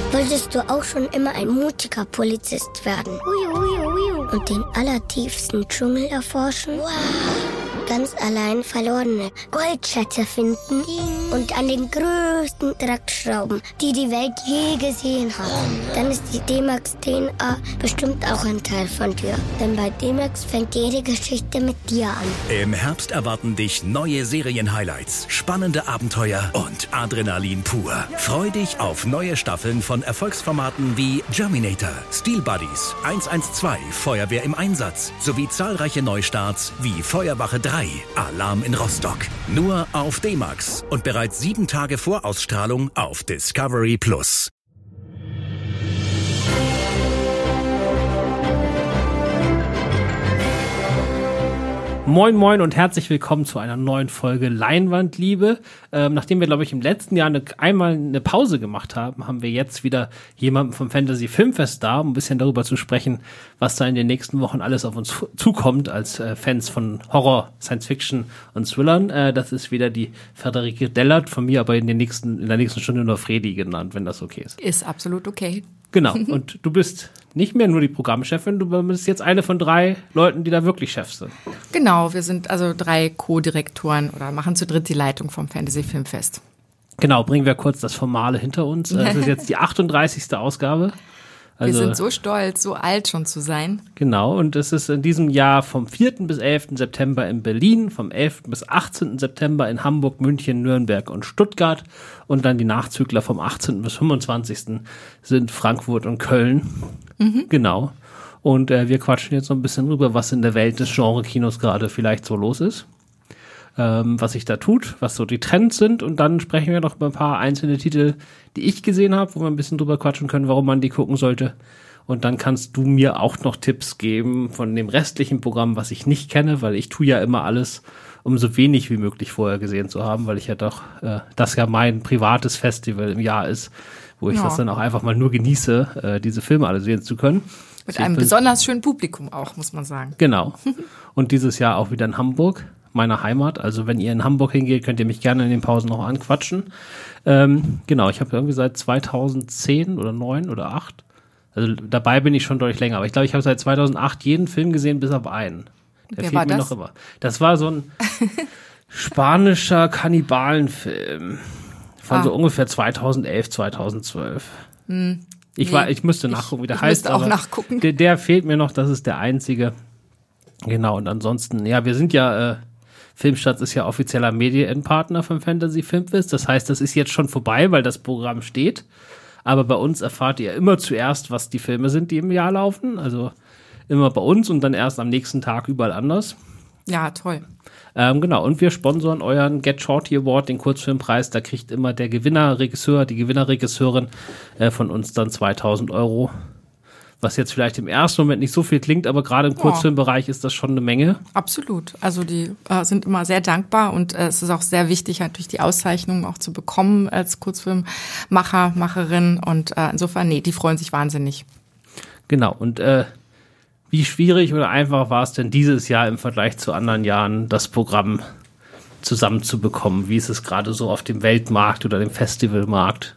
Wolltest du auch schon immer ein mutiger Polizist werden? Und den allertiefsten Dschungel erforschen? Wow. Ganz allein verlorene Goldschätze finden und an den größten Draht schrauben, die die Welt je gesehen hat. Dann ist die D-Max DNA bestimmt auch ein Teil von dir. Denn bei D-Max fängt jede Geschichte mit dir an. Im Herbst erwarten dich neue Serien-Highlights, spannende Abenteuer und Adrenalin pur. Freu dich auf neue Staffeln von Erfolgsformaten wie Germinator, Steel Buddies, 112, Feuerwehr im Einsatz sowie zahlreiche Neustarts wie Feuerwache 3, Alarm in Rostock. Nur auf D-Max und bereits 7 Tage vor Ausstrahlung auf Discovery+. Moin moin und herzlich willkommen zu einer neuen Folge Leinwandliebe. Nachdem wir, glaube ich, im letzten Jahr einmal eine Pause gemacht haben, haben wir jetzt wieder jemanden vom Fantasy Filmfest da, um ein bisschen darüber zu sprechen, was da in den nächsten Wochen alles auf uns zukommt als Fans von Horror, Science Fiction und Thrillern. Das ist wieder die Friederike Dellert, von mir aber in der nächsten Stunde nur Fredi genannt, wenn das okay ist. Ist absolut okay. Genau, und du bist nicht mehr nur die Programmchefin, du bist jetzt eine von 3 Leuten, die da wirklich Chefs sind. Genau, wir sind also 3 Co-Direktoren oder machen zu dritt die Leitung vom Fantasy Filmfest. Genau, bringen wir kurz das Formale hinter uns. Das ist jetzt die 38. Ausgabe. Also, wir sind so stolz, so alt schon zu sein. Genau, und es ist in diesem Jahr vom 4. bis 11. September in Berlin, vom 11. bis 18. September in Hamburg, München, Nürnberg und Stuttgart. Und dann die Nachzügler vom 18. bis 25. sind Frankfurt und Köln. Genau. Und wir quatschen jetzt so ein bisschen drüber, was in der Welt des Genre-Kinos gerade vielleicht so los ist. Was sich da tut, was so die Trends sind, und dann sprechen wir noch über ein paar einzelne Titel, die ich gesehen habe, wo wir ein bisschen drüber quatschen können, warum man die gucken sollte. Und dann kannst du mir auch noch Tipps geben von dem restlichen Programm, was ich nicht kenne, weil ich tue ja immer alles, um so wenig wie möglich vorher gesehen zu haben, weil ich ja doch, das ja mein privates Festival im Jahr ist, wo ich das dann auch einfach mal nur genieße, diese Filme alle sehen zu können. Mit einem besonders schönen Publikum auch, muss man sagen. Genau. Und dieses Jahr auch wieder in Hamburg, meiner Heimat. Also wenn ihr in Hamburg hingeht, könnt ihr mich gerne in den Pausen noch anquatschen. Genau, ich habe irgendwie seit 2010 oder 9 oder 8, also dabei bin ich schon deutlich länger, aber ich glaube, ich habe seit 2008 jeden Film gesehen, bis auf einen. Der Wer fehlt war mir das? noch immer. Das war so ein spanischer Kannibalenfilm von so ungefähr 2011, 2012. Ich müsste nachgucken, wie der heißt. Ich müsste auch nachgucken. Der fehlt mir noch, das ist der einzige. Genau, und ansonsten, ja, wir sind ja, Filmstadt ist ja offizieller Medienpartner vom Fantasy Filmfest. Das heißt, das ist jetzt schon vorbei, weil das Programm steht. Aber bei uns erfahrt ihr immer zuerst, was die Filme sind, die im Jahr laufen. Also immer bei uns und dann erst am nächsten Tag überall anders. Ja, toll. Genau, und wir sponsoren euren Get Shorty Award, den Kurzfilmpreis. Da kriegt immer der Gewinnerregisseur, die Gewinnerregisseurin von uns dann 2.000 €. Was jetzt vielleicht im ersten Moment nicht so viel klingt, aber gerade im Kurzfilmbereich ist das schon eine Menge. Absolut. Also die sind immer sehr dankbar und es ist auch sehr wichtig, natürlich die Auszeichnung auch zu bekommen als Kurzfilmmacher, Macherin. Und insofern, die freuen sich wahnsinnig. Genau, und wie schwierig oder einfach war es denn dieses Jahr im Vergleich zu anderen Jahren, das Programm zusammenzubekommen? Wie ist es gerade so auf dem Weltmarkt oder dem Festivalmarkt?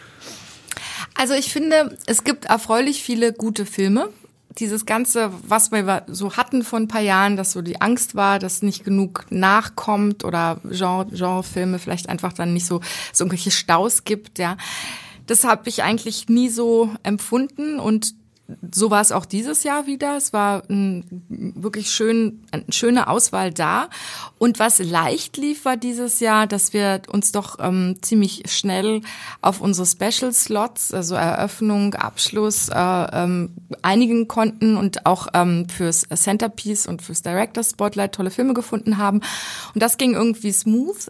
Also ich finde, es gibt erfreulich viele gute Filme. Dieses Ganze, was wir so hatten vor ein paar Jahren, dass so die Angst war, dass nicht genug nachkommt oder Genrefilme vielleicht einfach dann nicht so irgendwelche Staus gibt, ja. Das habe ich eigentlich nie so empfunden und so war es auch dieses Jahr wieder. Es war wirklich eine schöne Auswahl da. Und was leicht lief, war dieses Jahr, dass wir uns doch ziemlich schnell auf unsere Special Slots, also Eröffnung, Abschluss, einigen konnten und auch fürs Centerpiece und fürs Director's Spotlight tolle Filme gefunden haben. Und das ging irgendwie smooth.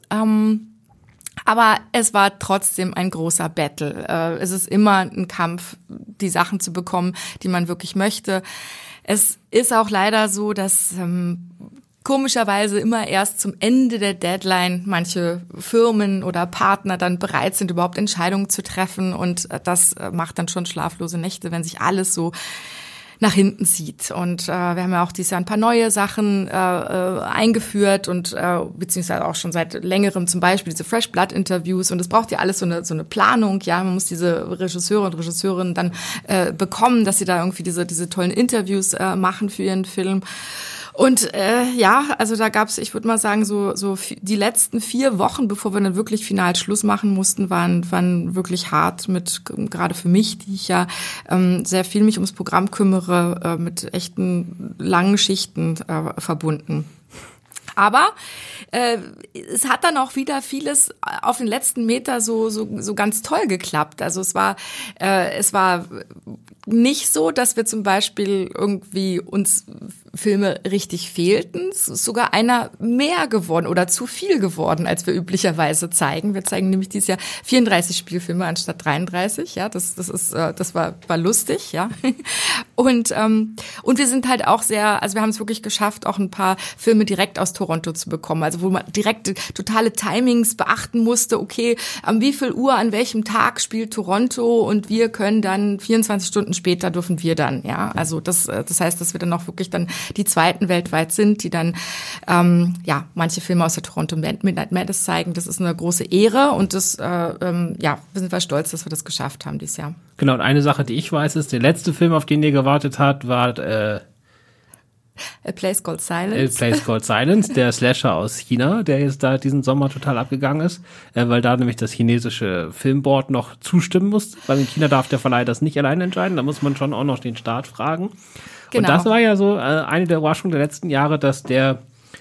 Aber es war trotzdem ein großer Battle. Es ist immer ein Kampf, die Sachen zu bekommen, die man wirklich möchte. Es ist auch leider so, dass komischerweise immer erst zum Ende der Deadline manche Firmen oder Partner dann bereit sind, überhaupt Entscheidungen zu treffen. Und das macht dann schon schlaflose Nächte, wenn sich alles so nach hinten zieht. Und wir haben ja auch dieses Jahr ein paar neue Sachen eingeführt und beziehungsweise auch schon seit längerem zum Beispiel diese Fresh Blood Interviews. Und es braucht ja alles so eine Planung. Ja, man muss diese Regisseure und Regisseurinnen dann bekommen, dass sie da irgendwie diese tollen Interviews machen für ihren Film. Und also da gab's, ich würde mal sagen, so die letzten 4 Wochen, bevor wir dann wirklich final Schluss machen mussten, waren wirklich hart mit, gerade für mich, die ich ja sehr viel mich ums Programm kümmere, mit echten langen Schichten verbunden. Aber es hat dann auch wieder vieles auf den letzten Meter so ganz toll geklappt. Also es war nicht so, dass wir zum Beispiel irgendwie uns Filme richtig fehlten. Es ist sogar einer mehr geworden oder zu viel geworden, als wir üblicherweise zeigen. Wir zeigen nämlich dieses Jahr 34 Spielfilme anstatt 33. Ja, das war lustig, ja. Und wir sind halt auch also wir haben es wirklich geschafft, auch ein paar Filme direkt aus Toronto zu bekommen. Also wo man direkt totale Timings beachten musste. Okay, wie viel Uhr, an welchem Tag spielt Toronto und wir können dann 24 Stunden später dürfen wir dann, ja. Also das heißt, dass wir dann auch wirklich dann die zweiten weltweit sind, die dann manche Filme aus der Toronto Midnight Madness zeigen. Das ist eine große Ehre und wir sind stolz, dass wir das geschafft haben dieses Jahr. Genau, und eine Sache, die ich weiß, ist, der letzte Film, auf den ihr gewartet habt, war A Place Called Silence. A Place Called Silence, der Slasher aus China, der jetzt da diesen Sommer total abgegangen ist, weil da nämlich das chinesische Filmboard noch zustimmen muss, weil in China darf der Verleih das nicht alleine entscheiden, da muss man schon auch noch den Staat fragen. Genau. Und das war ja so eine der Überraschungen der letzten Jahre, dass der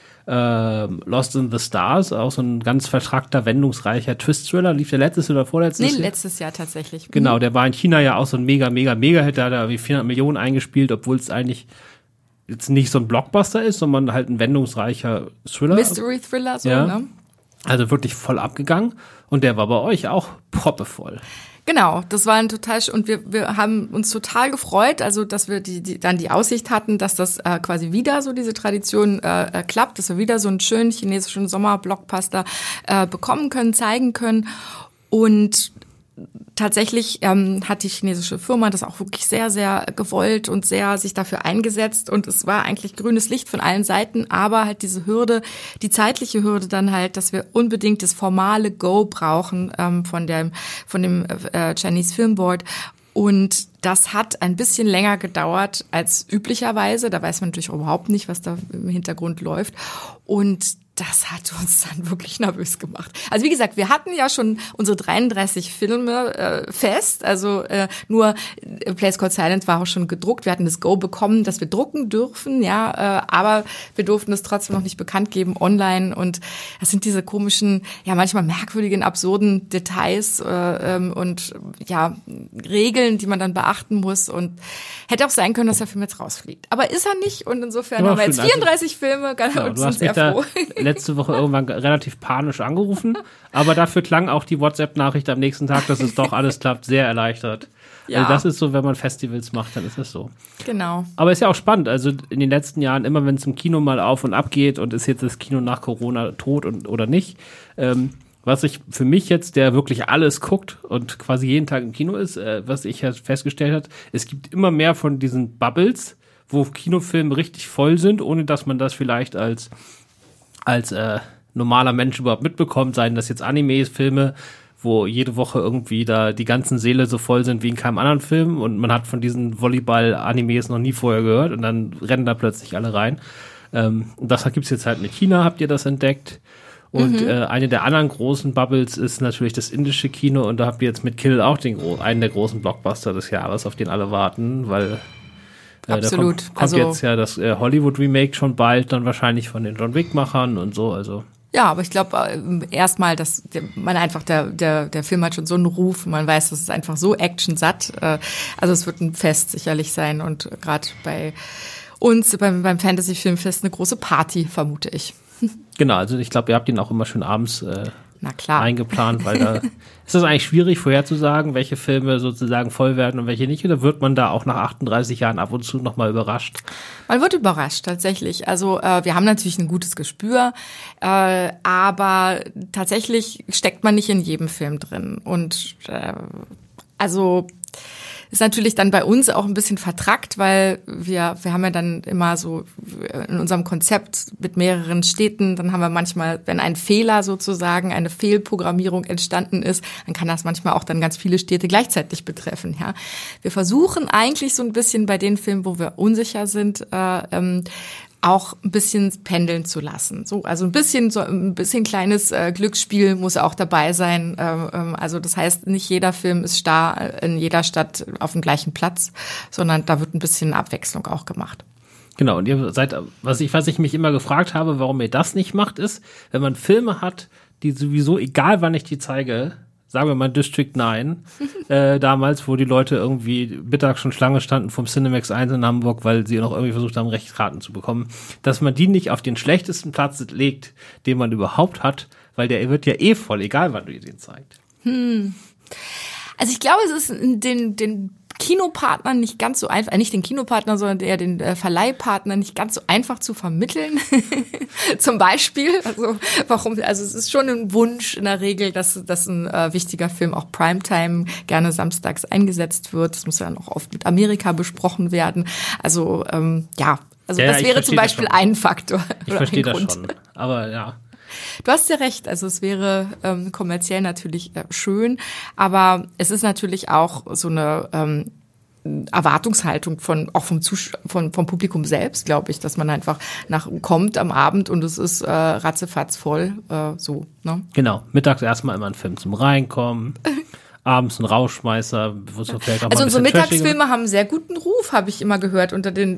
Lost in the Stars, auch so ein ganz vertrackter, wendungsreicher Twist-Thriller, lief der letztes oder vorletztes Jahr? Nee, letztes Jahr tatsächlich. Genau, der war in China ja auch so ein Mega-Hit, da hat er wie 400 Millionen eingespielt, obwohl es eigentlich jetzt nicht so ein Blockbuster ist, sondern halt ein wendungsreicher Thriller. Mystery-Thriller, so, ja. Ne? Also wirklich voll abgegangen. Und der war bei euch auch proppevoll. Genau, das war und wir haben uns total gefreut, also dass wir dann die Aussicht hatten, dass das quasi wieder so diese Tradition klappt, dass wir wieder so einen schönen chinesischen Sommer-Blockbuster bekommen können, zeigen können. Und tatsächlich hat die chinesische Firma das auch wirklich sehr, sehr gewollt und sehr sich dafür eingesetzt. Und es war eigentlich grünes Licht von allen Seiten, aber halt diese Hürde, die zeitliche Hürde dann halt, dass wir unbedingt das formale Go brauchen von dem Chinese Film Board. Und das hat ein bisschen länger gedauert als üblicherweise. Da weiß man natürlich überhaupt nicht, was da im Hintergrund läuft. Und das hat uns dann wirklich nervös gemacht. Also wie gesagt, wir hatten ja schon unsere 33 Filme fest. Also nur A Place Called Silence war auch schon gedruckt. Wir hatten das Go bekommen, dass wir drucken dürfen, ja, aber wir durften es trotzdem noch nicht bekannt geben online. Und das sind diese komischen, ja manchmal merkwürdigen, absurden Details und ja Regeln, die man dann beachten muss. Und hätte auch sein können, dass der Film jetzt rausfliegt. Aber ist er nicht. Und insofern haben wir jetzt 34 Filme und sind sehr froh. Letzte Woche irgendwann relativ panisch angerufen, aber dafür klang auch die WhatsApp-Nachricht am nächsten Tag, dass es doch alles klappt, sehr erleichtert. Ja. Also das ist so, wenn man Festivals macht, dann ist es so. Genau. Aber ist ja auch spannend, also in den letzten Jahren, immer wenn es im Kino mal auf und ab geht und ist jetzt das Kino nach Corona tot oder nicht, was ich für mich jetzt, der wirklich alles guckt und quasi jeden Tag im Kino ist, was ich halt festgestellt habe, es gibt immer mehr von diesen Bubbles, wo Kinofilme richtig voll sind, ohne dass man das vielleicht als normaler Mensch überhaupt mitbekommt, seien das jetzt Animes, Filme, wo jede Woche irgendwie da die ganzen Säle so voll sind wie in keinem anderen Film und man hat von diesen Volleyball-Animes noch nie vorher gehört und dann rennen da plötzlich alle rein. Und das gibt's jetzt halt mit China, habt ihr das entdeckt? Und eine der anderen großen Bubbles ist natürlich das indische Kino und da habt ihr jetzt mit Kill auch einen der großen Blockbuster des Jahres, auf den alle warten, weil absolut. Da kommt jetzt ja das Hollywood-Remake schon bald, dann wahrscheinlich von den John Wick-Machern und so, also. Ja, aber ich glaube erstmal, dass der Film hat schon so einen Ruf, man weiß, das ist einfach so actionsatt. Also es wird ein Fest sicherlich sein und gerade bei uns beim Fantasy-Filmfest eine große Party, vermute ich. Genau, also ich glaube, ihr habt ihn auch immer schön abends eingeplant, weil da ist das eigentlich schwierig vorherzusagen, welche Filme sozusagen voll werden und welche nicht, oder wird man da auch nach 38 Jahren ab und zu nochmal überrascht? Man wird überrascht, tatsächlich. Also wir haben natürlich ein gutes Gespür, aber tatsächlich steckt man nicht in jedem Film drin. Und also ist natürlich dann bei uns auch ein bisschen vertrackt, weil wir haben ja dann immer so in unserem Konzept mit mehreren Städten, dann haben wir manchmal, wenn ein Fehler sozusagen, eine Fehlprogrammierung entstanden ist, dann kann das manchmal auch dann ganz viele Städte gleichzeitig betreffen. Ja, wir versuchen eigentlich so ein bisschen bei den Filmen, wo wir unsicher sind, auch ein bisschen pendeln zu lassen. So ein bisschen kleines Glücksspiel muss auch dabei sein. Also das heißt, nicht jeder Film ist starr in jeder Stadt auf dem gleichen Platz, sondern da wird ein bisschen Abwechslung auch gemacht. Genau, und ihr seid, was ich mich immer gefragt habe, warum ihr das nicht macht, ist, wenn man Filme hat, die sowieso, egal wann ich die zeige, sagen wir mal District 9, damals, wo die Leute irgendwie mittags schon Schlange standen vom Cinemax 1 in Hamburg, weil sie noch irgendwie versucht haben, Rechtsraten zu bekommen, dass man die nicht auf den schlechtesten Platz legt, den man überhaupt hat, weil der wird ja eh voll, egal wann du den zeigst. Also ich glaube, es ist den Kinopartnern nicht ganz so einfach, nicht den Kinopartner, sondern eher den Verleihpartner nicht ganz so einfach zu vermitteln. Zum Beispiel, also es ist schon ein Wunsch in der Regel, dass ein wichtiger Film auch Primetime gerne samstags eingesetzt wird. Das muss ja dann auch oft mit Amerika besprochen werden. Also das wäre zum Beispiel ein Faktor. Ich verstehe das schon, aber ja. Du hast ja recht, also es wäre kommerziell natürlich schön, aber es ist natürlich auch so eine Erwartungshaltung vom Publikum selbst, glaube ich, dass man einfach kommt am Abend und es ist ratzefatz voll, ne? Genau, mittags erstmal immer ein Film zum Reinkommen. Abends ein Rauschmeißer. Also unsere Mittagsfilme haben einen sehr guten Ruf, habe ich immer gehört. Unter den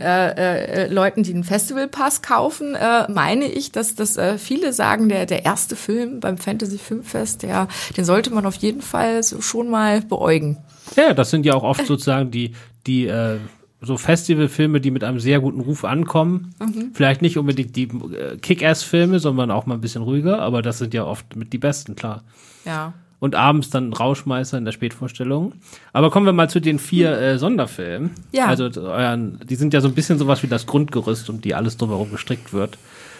Leuten, die einen Festivalpass kaufen, meine ich, dass viele sagen, der erste Film beim Fantasy Filmfest, den sollte man auf jeden Fall so schon mal beäugen. Ja, das sind ja auch oft sozusagen die so Festivalfilme, die mit einem sehr guten Ruf ankommen. Mhm. Vielleicht nicht unbedingt die Kick-Ass-Filme, sondern auch mal ein bisschen ruhiger, aber das sind ja oft mit die besten, klar. Ja. Und abends dann Rauschmeißer in der Spätvorstellung. Aber kommen wir mal zu den 4 Sonderfilmen. Ja. Also die sind ja so ein bisschen sowas wie das Grundgerüst, um die alles drumherum gestrickt wird.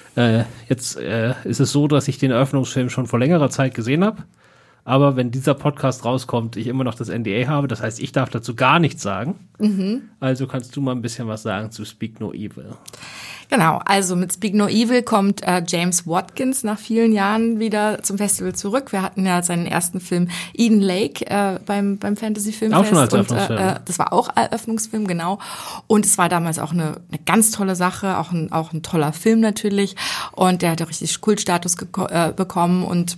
Jetzt ist es so, dass ich den Eröffnungsfilm schon vor längerer Zeit gesehen habe. Aber wenn dieser Podcast rauskommt, ich immer noch das NDA habe, das heißt, ich darf dazu gar nichts sagen. Mhm. Also kannst du mal ein bisschen was sagen zu Speak No Evil. Genau, also mit Speak No Evil kommt James Watkins nach vielen Jahren wieder zum Festival zurück. Wir hatten ja seinen ersten Film Eden Lake beim Fantasy Filmfest. Auch schon als Eröffnungsfilm. Und, das war auch Eröffnungsfilm, genau. Und es war damals auch eine ganz tolle Sache, auch ein toller Film natürlich. Und der hat auch richtig Kultstatus bekommen und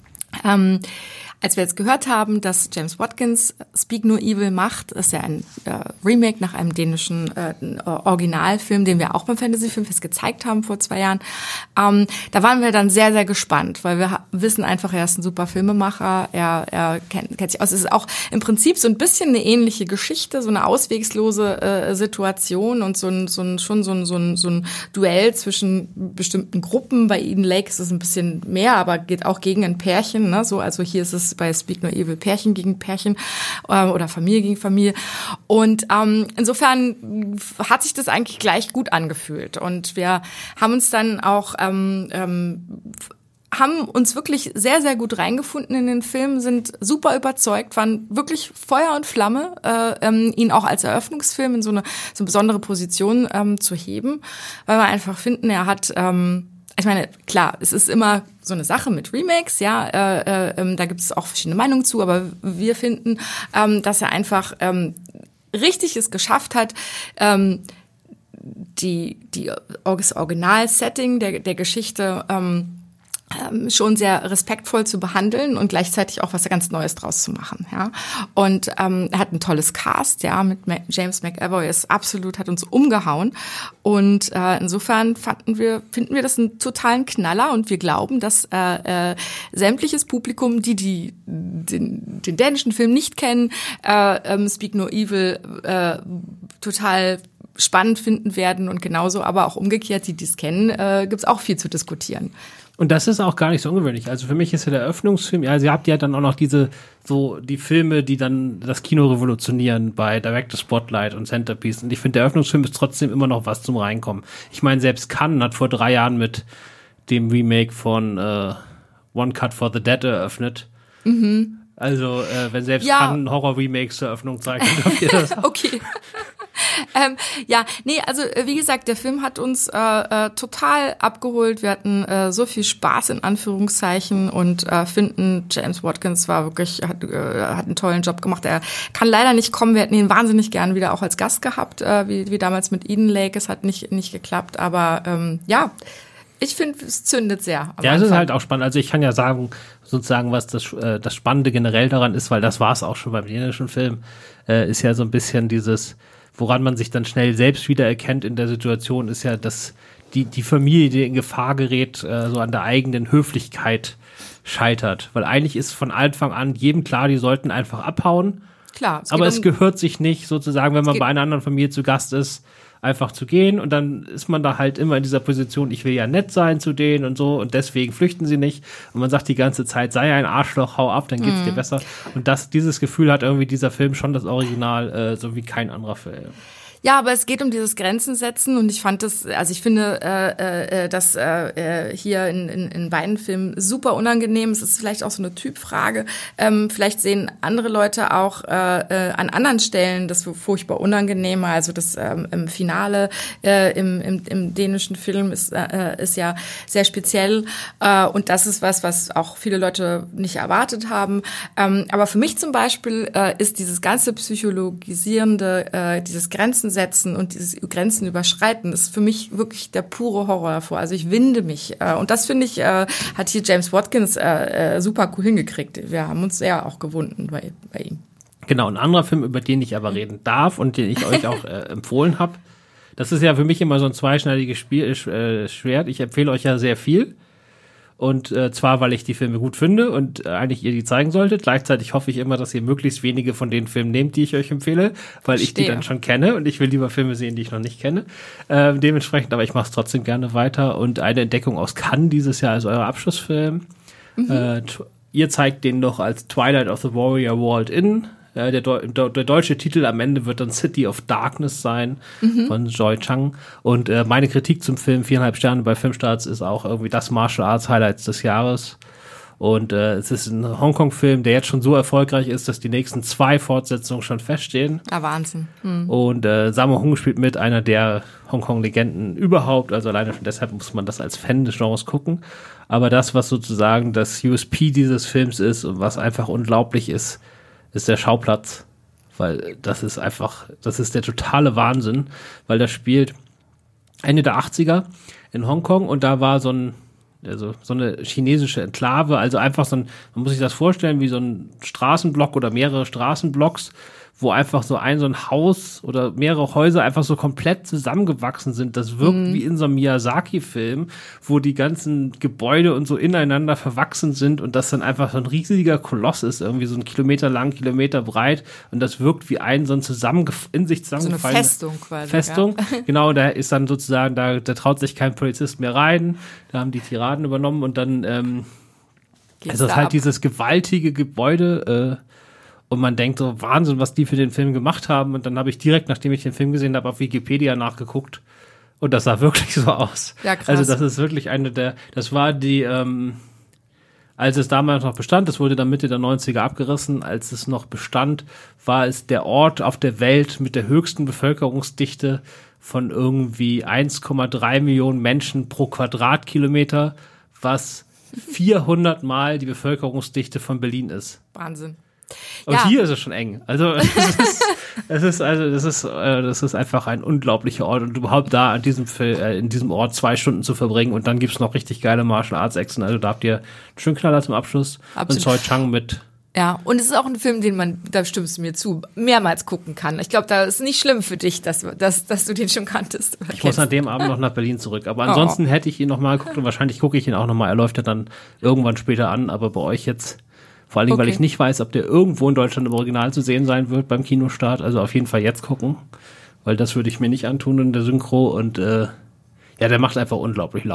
als wir jetzt gehört haben, dass James Watkins Speak No Evil macht, ist ja ein Remake nach einem dänischen Originalfilm, den wir auch beim Fantasy Filmfest gezeigt haben vor 2 Jahren. Da waren wir dann sehr, sehr gespannt, weil wir wissen einfach, er ist ein super Filmemacher, er kennt sich aus. Es ist auch im Prinzip so ein bisschen eine ähnliche Geschichte, so eine auswegslose Situation und so ein Duell zwischen bestimmten Gruppen. Bei Eden Lake ist es ein bisschen mehr, aber geht auch gegen ein Pärchen, ne? So, also hier ist es bei Speak No Evil Pärchen gegen Pärchen oder Familie gegen Familie. Und insofern hat sich das eigentlich gleich gut angefühlt. Und wir haben uns dann auch haben uns wirklich sehr, sehr gut reingefunden in den Film, sind super überzeugt, waren wirklich Feuer und Flamme, ihn auch als Eröffnungsfilm in so eine besondere Position zu heben, weil wir einfach finden, er hat ich meine, klar, es ist immer so eine Sache mit Remakes, ja, da gibt es auch verschiedene Meinungen zu, aber wir finden, dass er einfach richtig es geschafft hat, das Original-Setting der Geschichte schon sehr respektvoll zu behandeln und gleichzeitig auch was ganz Neues draus zu machen, ja. Und er hat ein tolles Cast, ja, mit James McAvoy hat uns umgehauen und insofern finden wir das einen totalen Knaller und wir glauben, dass sämtliches Publikum, die den dänischen Film nicht kennen, Speak No Evil total spannend finden werden und genauso, aber auch umgekehrt, die es kennen, gibt's auch viel zu diskutieren. Und das ist auch gar nicht so ungewöhnlich. Also für mich ist ja der Eröffnungsfilm, ja, ihr habt ja dann auch noch die Filme, die dann das Kino revolutionieren bei Director's Spotlight und Centerpiece. Und ich finde, der Eröffnungsfilm ist trotzdem immer noch was zum Reinkommen. Ich meine, selbst Cannes hat vor 3 Jahren mit dem Remake von One Cut for the Dead eröffnet. Mhm. Also, wenn selbst Cannes Horror-Remakes zur Eröffnung zeigen, dürft ihr das. Okay. Also wie gesagt, der Film hat uns total abgeholt. Wir hatten so viel Spaß in Anführungszeichen und finden, James Watkins hat einen tollen Job gemacht. Er kann leider nicht kommen. Wir hätten ihn wahnsinnig gern wieder auch als Gast gehabt, wie damals mit Eden Lake. Es hat nicht geklappt, aber ich finde, es zündet sehr. Ja, es ist halt auch spannend. Also ich kann ja sagen, sozusagen, was das Spannende generell daran ist, weil das war es auch schon beim dänischen Film, ist ja so ein bisschen dieses, woran man sich dann schnell selbst wiedererkennt in der Situation, ist ja, dass die Familie, die in Gefahr gerät, so an der eigenen Höflichkeit scheitert. Weil eigentlich ist von Anfang an jedem klar, die sollten einfach abhauen. Klar. Aber es gehört sich nicht, sozusagen, wenn man bei einer anderen Familie zu Gast ist, einfach zu gehen, und dann ist man da halt immer in dieser Position, ich will ja nett sein zu denen und so, und deswegen flüchten sie nicht, und man sagt die ganze Zeit, sei ein Arschloch, hau ab, dann geht's dir besser, und dieses Gefühl hat irgendwie dieser Film schon, das Original, so wie kein anderer Film. Ja, aber es geht um dieses Grenzen setzen, und ich finde, das hier in beiden Filmen super unangenehm. Es ist vielleicht auch so eine Typfrage. Vielleicht sehen andere Leute auch an anderen Stellen das furchtbar unangenehmer. Also das im Finale im dänischen Film ist ja sehr speziell, und das ist was auch viele Leute nicht erwartet haben. Aber für mich zum Beispiel ist dieses ganze Psychologisierende, dieses Grenzensetzen und dieses Grenzen überschreiten, ist für mich wirklich der pure Horror davor. Also ich winde mich. Und das, finde ich, hat hier James Watkins super cool hingekriegt. Wir haben uns sehr auch gewunden bei ihm. Genau, ein anderer Film, über den ich aber reden darf und den ich euch auch empfohlen habe. Das ist ja für mich immer so ein zweischneidiges Schwert. Ich empfehle euch ja sehr viel. Und zwar, weil ich die Filme gut finde und eigentlich ihr die zeigen solltet. Gleichzeitig hoffe ich immer, dass ihr möglichst wenige von den Filmen nehmt, die ich euch empfehle, weil ich die dann schon kenne, und ich will lieber Filme sehen, die ich noch nicht kenne. Dementsprechend, aber ich mache es trotzdem gerne weiter. Und eine Entdeckung aus Cannes dieses Jahr ist euer Abschlussfilm. Ihr zeigt den noch als Twilight of the Warrior Walled In. Der deutsche Titel am Ende wird dann City of Darkness sein, von Joy Chang. Und meine Kritik zum Film, 4,5 Sterne bei Filmstarts, ist auch irgendwie das Martial Arts Highlights des Jahres. Und es ist ein Hongkong-Film, der jetzt schon so erfolgreich ist, dass die nächsten 2 Fortsetzungen schon feststehen. Ja, Wahnsinn. Und Sammo Hung spielt mit, einer der Hongkong-Legenden überhaupt. Also alleine schon deshalb muss man das als Fan des Genres gucken. Aber das, was sozusagen das USP dieses Films ist und was einfach unglaublich ist der Schauplatz, weil das ist der totale Wahnsinn, weil das spielt Ende der 80er in Hongkong, und da war so eine chinesische Enklave, also einfach man muss sich das vorstellen wie so ein Straßenblock oder mehrere Straßenblocks, wo einfach so ein Haus oder mehrere Häuser einfach so komplett zusammengewachsen sind. Das wirkt wie in so einem Miyazaki-Film, wo die ganzen Gebäude und so ineinander verwachsen sind und das dann einfach so ein riesiger Koloss ist, irgendwie so 1 Kilometer lang, Kilometer breit, und das wirkt wie so ein in sich zusammengefallener so eine Festung quasi. Festung, ja. Genau, da ist dann sozusagen, da traut sich kein Polizist mehr rein, da haben die Tiraden übernommen, und dann ist das halt dieses gewaltige Gebäude, und man denkt so, Wahnsinn, was die für den Film gemacht haben. Und dann habe ich direkt, nachdem ich den Film gesehen habe, auf Wikipedia nachgeguckt. Und das sah wirklich so aus. Ja, krass. Also das ist wirklich das war die, als es damals noch bestand, das wurde dann Mitte der 90er abgerissen, als es noch bestand, war es der Ort auf der Welt mit der höchsten Bevölkerungsdichte von irgendwie 1,3 Millionen Menschen pro Quadratkilometer, was 400 Mal die Bevölkerungsdichte von Berlin ist. Wahnsinn. Und ja. Hier ist es schon eng. Also das ist einfach ein unglaublicher Ort, und überhaupt da in diesem Ort 2 Stunden zu verbringen, und dann gibt's noch richtig geile Martial Arts Action. Also da habt ihr einen schönen Knaller zum Abschluss. Absolut. Und Joy Chang mit. Ja, und es ist auch ein Film, den man, da stimmst du mir zu, mehrmals gucken kann. Ich glaube, da ist nicht schlimm für dich, dass du den schon kanntest. Ich muss an dem Abend noch nach Berlin zurück. Aber ansonsten hätte ich ihn noch mal geguckt, und wahrscheinlich gucke ich ihn auch noch mal. Er läuft ja dann irgendwann später an, aber bei euch jetzt. Vor allem, weil ich nicht weiß, ob der irgendwo in Deutschland im Original zu sehen sein wird beim Kinostart. Also auf jeden Fall jetzt gucken, weil das würde ich mir nicht antun in der Synchro. Und der macht einfach unglaublich Laune.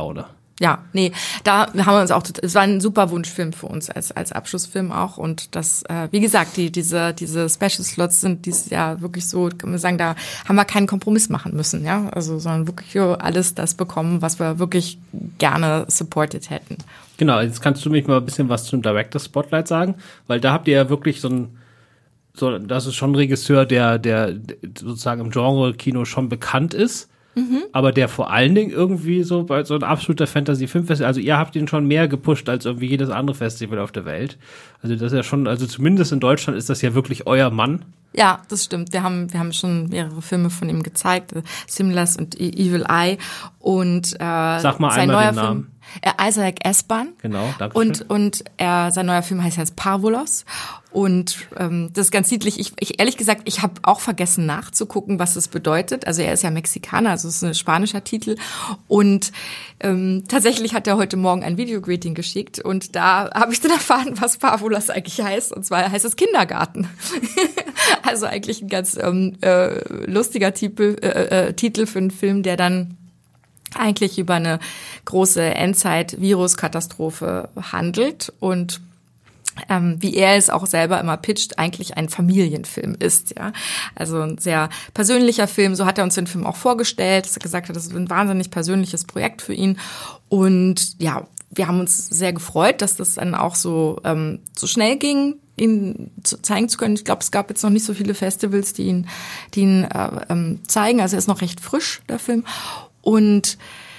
Ja, nee, da haben wir uns auch, es war ein super Wunschfilm für uns als Abschlussfilm auch und das, wie gesagt, diese Special Slots sind dieses Jahr wirklich so, kann man sagen, da haben wir keinen Kompromiss machen müssen, ja, also, sondern wirklich alles das bekommen, was wir wirklich gerne supported hätten. Genau, jetzt kannst du mich mal ein bisschen was zum Director Spotlight sagen, weil da habt ihr ja wirklich das ist schon ein Regisseur, der sozusagen im Genre-Kino schon bekannt ist. Aber der vor allen Dingen irgendwie so ein absoluter Fantasy-Filmfestival, also ihr habt ihn schon mehr gepusht als irgendwie jedes andere Festival auf der Welt. Also das ist ja schon, also zumindest in Deutschland ist das ja wirklich euer Mann. Ja, das stimmt. Wir haben schon mehrere Filme von ihm gezeigt, Simlas und Evil Eye und sag mal einmal den Namen. Isaac Esban. Genau, danke schön. Und sein neuer Film heißt jetzt Parvulos. Und das ist ganz niedlich. Ich ehrlich gesagt, ich habe auch vergessen nachzugucken, was es bedeutet. Also er ist ja Mexikaner, also es ist ein spanischer Titel. Und tatsächlich hat er heute Morgen ein Video-Greeting geschickt. Und da habe ich dann erfahren, was Parvulos eigentlich heißt. Und zwar heißt es Kindergarten. Also eigentlich ein ganz lustiger Titel für einen Film, der dann eigentlich über eine große Endzeit-Virus-Katastrophe handelt und wie er es auch selber immer pitcht, eigentlich ein Familienfilm ist, ja. Also ein sehr persönlicher Film, so hat er uns den Film auch vorgestellt, dass er gesagt hat, das ist ein wahnsinnig persönliches Projekt für ihn und ja, wir haben uns sehr gefreut, dass das dann auch so schnell ging, ihn zeigen zu können. Ich glaube, es gab jetzt noch nicht so viele Festivals, die ihn zeigen, also er ist noch recht frisch, der Film. Und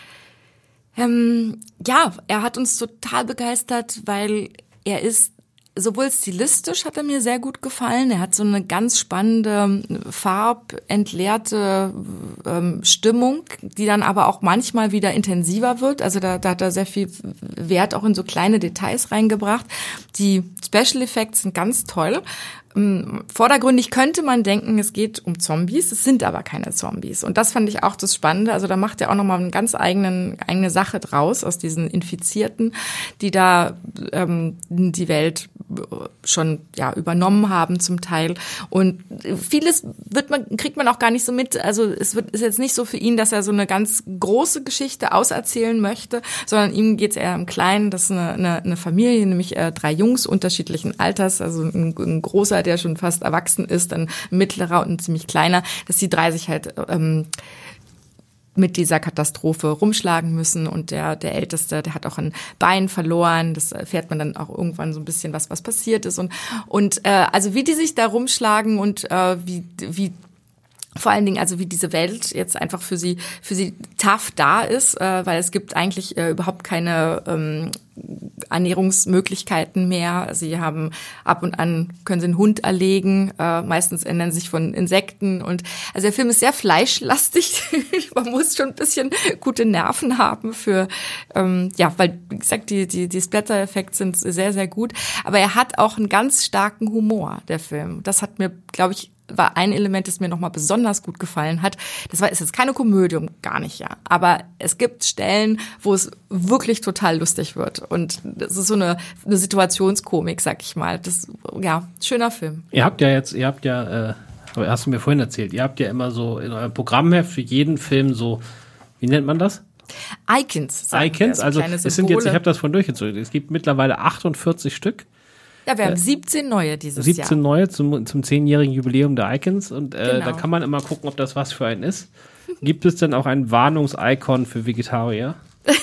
er hat uns total begeistert, weil er ist sowohl stilistisch hat er mir sehr gut gefallen. Er hat so eine ganz spannende, farbentleerte Stimmung, die dann aber auch manchmal wieder intensiver wird. Also da hat er sehr viel Wert auch in so kleine Details reingebracht. Die Special Effects sind ganz toll. Vordergründig könnte man denken, es geht um Zombies, es sind aber keine Zombies. Und das fand ich auch das Spannende. Also da macht er auch nochmal eine ganz eigene Sache draus aus diesen Infizierten, die da die Welt schon übernommen haben zum Teil. Und vieles kriegt man auch gar nicht so mit. Also ist jetzt nicht so für ihn, dass er so eine ganz große Geschichte auserzählen möchte, sondern ihm geht es eher im Kleinen. Das ist eine Familie, nämlich 3 Jungs unterschiedlichen Alters, also ein großer, der schon fast erwachsen ist, ein mittlerer und ein ziemlich kleiner, dass die 3 sich halt mit dieser Katastrophe rumschlagen müssen und der Älteste, der hat auch ein Bein verloren, das erfährt man dann auch irgendwann so ein bisschen, was passiert ist und also wie die sich da rumschlagen und wie vor allen Dingen, also wie diese Welt jetzt einfach für sie tough da ist, weil es gibt eigentlich überhaupt keine Ernährungsmöglichkeiten mehr. Sie haben ab und an, können sie einen Hund erlegen, meistens ernähren sich von Insekten und also der Film ist sehr fleischlastig. Man muss schon ein bisschen gute Nerven haben für, weil, wie gesagt, die Splatter-Effekte sind sehr, sehr gut. Aber er hat auch einen ganz starken Humor, der Film. Das hat mir, glaube ich, war ein Element, das mir nochmal besonders gut gefallen hat. Ist jetzt keine Komödie, gar nicht, ja. Aber es gibt Stellen, wo es wirklich total lustig wird. Und das ist so eine Situationskomik, sag ich mal. Schöner Film. Ihr habt ja, aber hast du mir vorhin erzählt, ihr habt ja immer so in eurem Programmheft für jeden Film so, wie nennt man das? Icons. Icons, also es sind jetzt, ich habe das von durchgezogen, es gibt mittlerweile 48 Stück. Ja, wir haben 17 neue dieses Jahr. 17 neue zum 10-jährigen Jubiläum der Icons und da kann man immer gucken, ob das was für einen ist. Gibt es denn auch ein Warnungs-Icon für Vegetarier?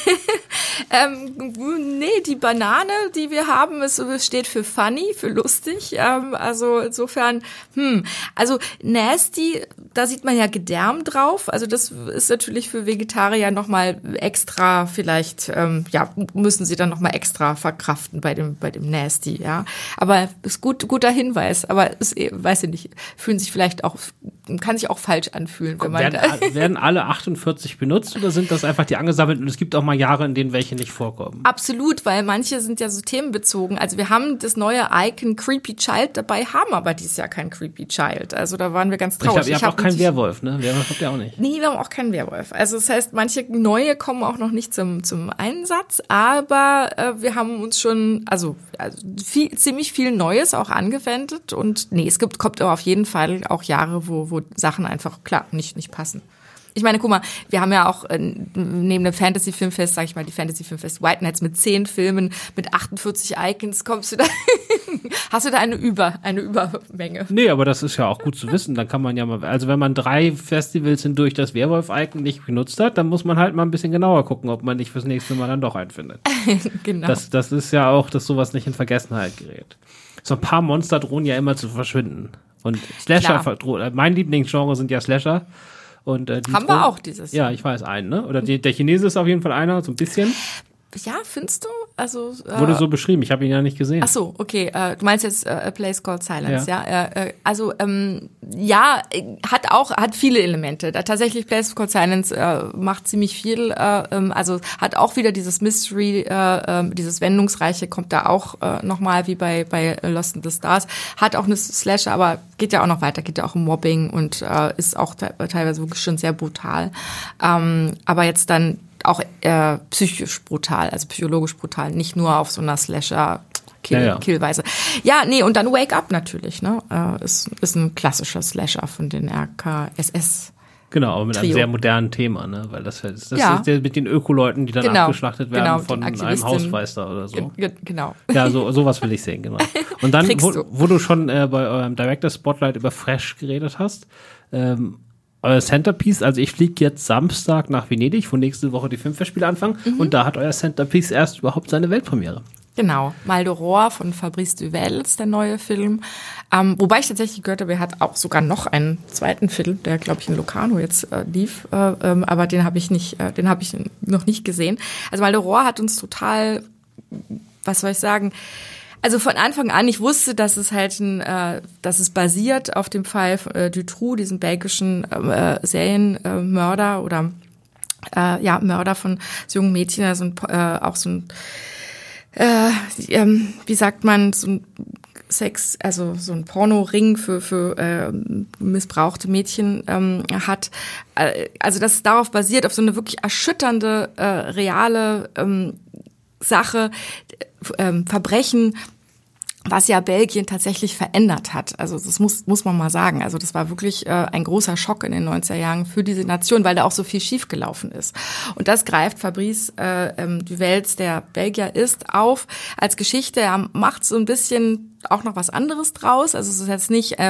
Nee, die Banane, die wir haben, steht für funny, für lustig. Also insofern, also nasty, da sieht man ja Gedärm drauf. Also das ist natürlich für Vegetarier nochmal extra, vielleicht, müssen sie dann nochmal extra verkraften bei dem nasty, ja. Aber ist guter Hinweis. Aber ist, weiß ich nicht, kann sich auch falsch anfühlen, wenn man werden alle 48 benutzt oder sind das einfach die angesammelt und es gibt auch mal Jahre, in denen welche nicht vorkommen? Absolut, weil manche sind ja so themenbezogen. Also wir haben das neue Icon Creepy Child dabei, haben aber dieses Jahr kein Creepy Child. Also da waren wir ganz traurig. Ihr habt auch keinen Werwolf, ne? Werwolf habt ihr auch nicht. Nee, wir haben auch keinen Werwolf. Also das heißt, manche neue kommen auch noch nicht zum Einsatz, aber wir haben uns schon, ziemlich viel Neues auch angewendet und es kommt aber auf jeden Fall auch Jahre, wo Sachen einfach, klar, nicht passen. Ich meine, guck mal, wir haben ja auch neben dem Fantasy-Filmfest, sag ich mal, die Fantasy-Filmfest White Nights mit 10 Filmen, mit 48 Icons, kommst du da, hast du da eine Übermenge? Nee, aber das ist ja auch gut zu wissen. Dann kann man ja mal, also wenn man 3 Festivals hindurch das Werwolf-Icon nicht benutzt hat, dann muss man halt mal ein bisschen genauer gucken, ob man nicht fürs nächste Mal dann doch einen findet. Genau. Das ist ja auch, dass sowas nicht in Vergessenheit gerät. So ein paar Monster drohen ja immer zu verschwinden. Und Slasher, mein Lieblingsgenre sind ja Slasher. Und, haben wir auch dieses Jahr. Ja, ich weiß einen, ne? Oder der Chinese ist auf jeden Fall einer, so ein bisschen. Ja, findest du? Also wurde so beschrieben, ich habe ihn ja nicht gesehen. Ach so, okay. Du meinst jetzt A Place Called Silence, ja? Also ja, hat viele Elemente. Tatsächlich Place Called Silence macht ziemlich viel. Also hat auch wieder dieses Mystery, dieses Wendungsreiche kommt da auch nochmal wie bei Lost in the Stars. Hat auch eine Slasher, aber geht ja auch noch weiter, geht ja auch um Mobbing und ist auch teilweise wirklich schon sehr brutal. Aber jetzt dann auch psychisch brutal, also psychologisch brutal, nicht nur auf so einer Slasher-Killweise. Ja, nee, und dann Wake Up natürlich, ne? Ist ein klassischer Slasher von den RKSS. Genau, aber mit einem sehr modernen Thema, ne? Weil das ist der mit den Öko-Leuten, die dann abgeschlachtet werden von einem Hausmeister oder so. Genau. Ja, sowas will ich sehen, genau. Und dann, wo du schon bei eurem Director Spotlight über Fresh geredet hast, euer Centerpiece, also ich fliege jetzt Samstag nach Venedig, wo nächste Woche die Filmfestspiele anfangen, und da hat euer Centerpiece erst überhaupt seine Weltpremiere. Genau, Mal d'Aurore von Fabrice Duvels, der neue Film. Wobei ich tatsächlich gehört habe, er hat auch sogar noch einen zweiten Film, der, glaube ich, in Locarno jetzt lief, aber den habe ich noch nicht gesehen. Also Mal d'Aurore hat uns total, was soll ich sagen, also von Anfang an, ich wusste, dass es halt dass es basiert auf dem Fall Dutroux, diesem belgischen Serienmörder oder Mörder von so jungen Mädchen, also auch so ein wie sagt man, so ein Sex, also so ein Pornoring für missbrauchte Mädchen hat. Also das darauf basiert, auf so eine wirklich erschütternde, reale Sache, Verbrechen, was ja Belgien tatsächlich verändert hat. Also das muss man mal sagen. Also das war wirklich ein großer Schock in den 90er Jahren für diese Nation, weil da auch so viel schiefgelaufen ist. Und das greift Fabrice Duvels, der Belgier ist, auf als Geschichte. Er macht so ein bisschen auch noch was anderes draus. Also es ist jetzt nicht,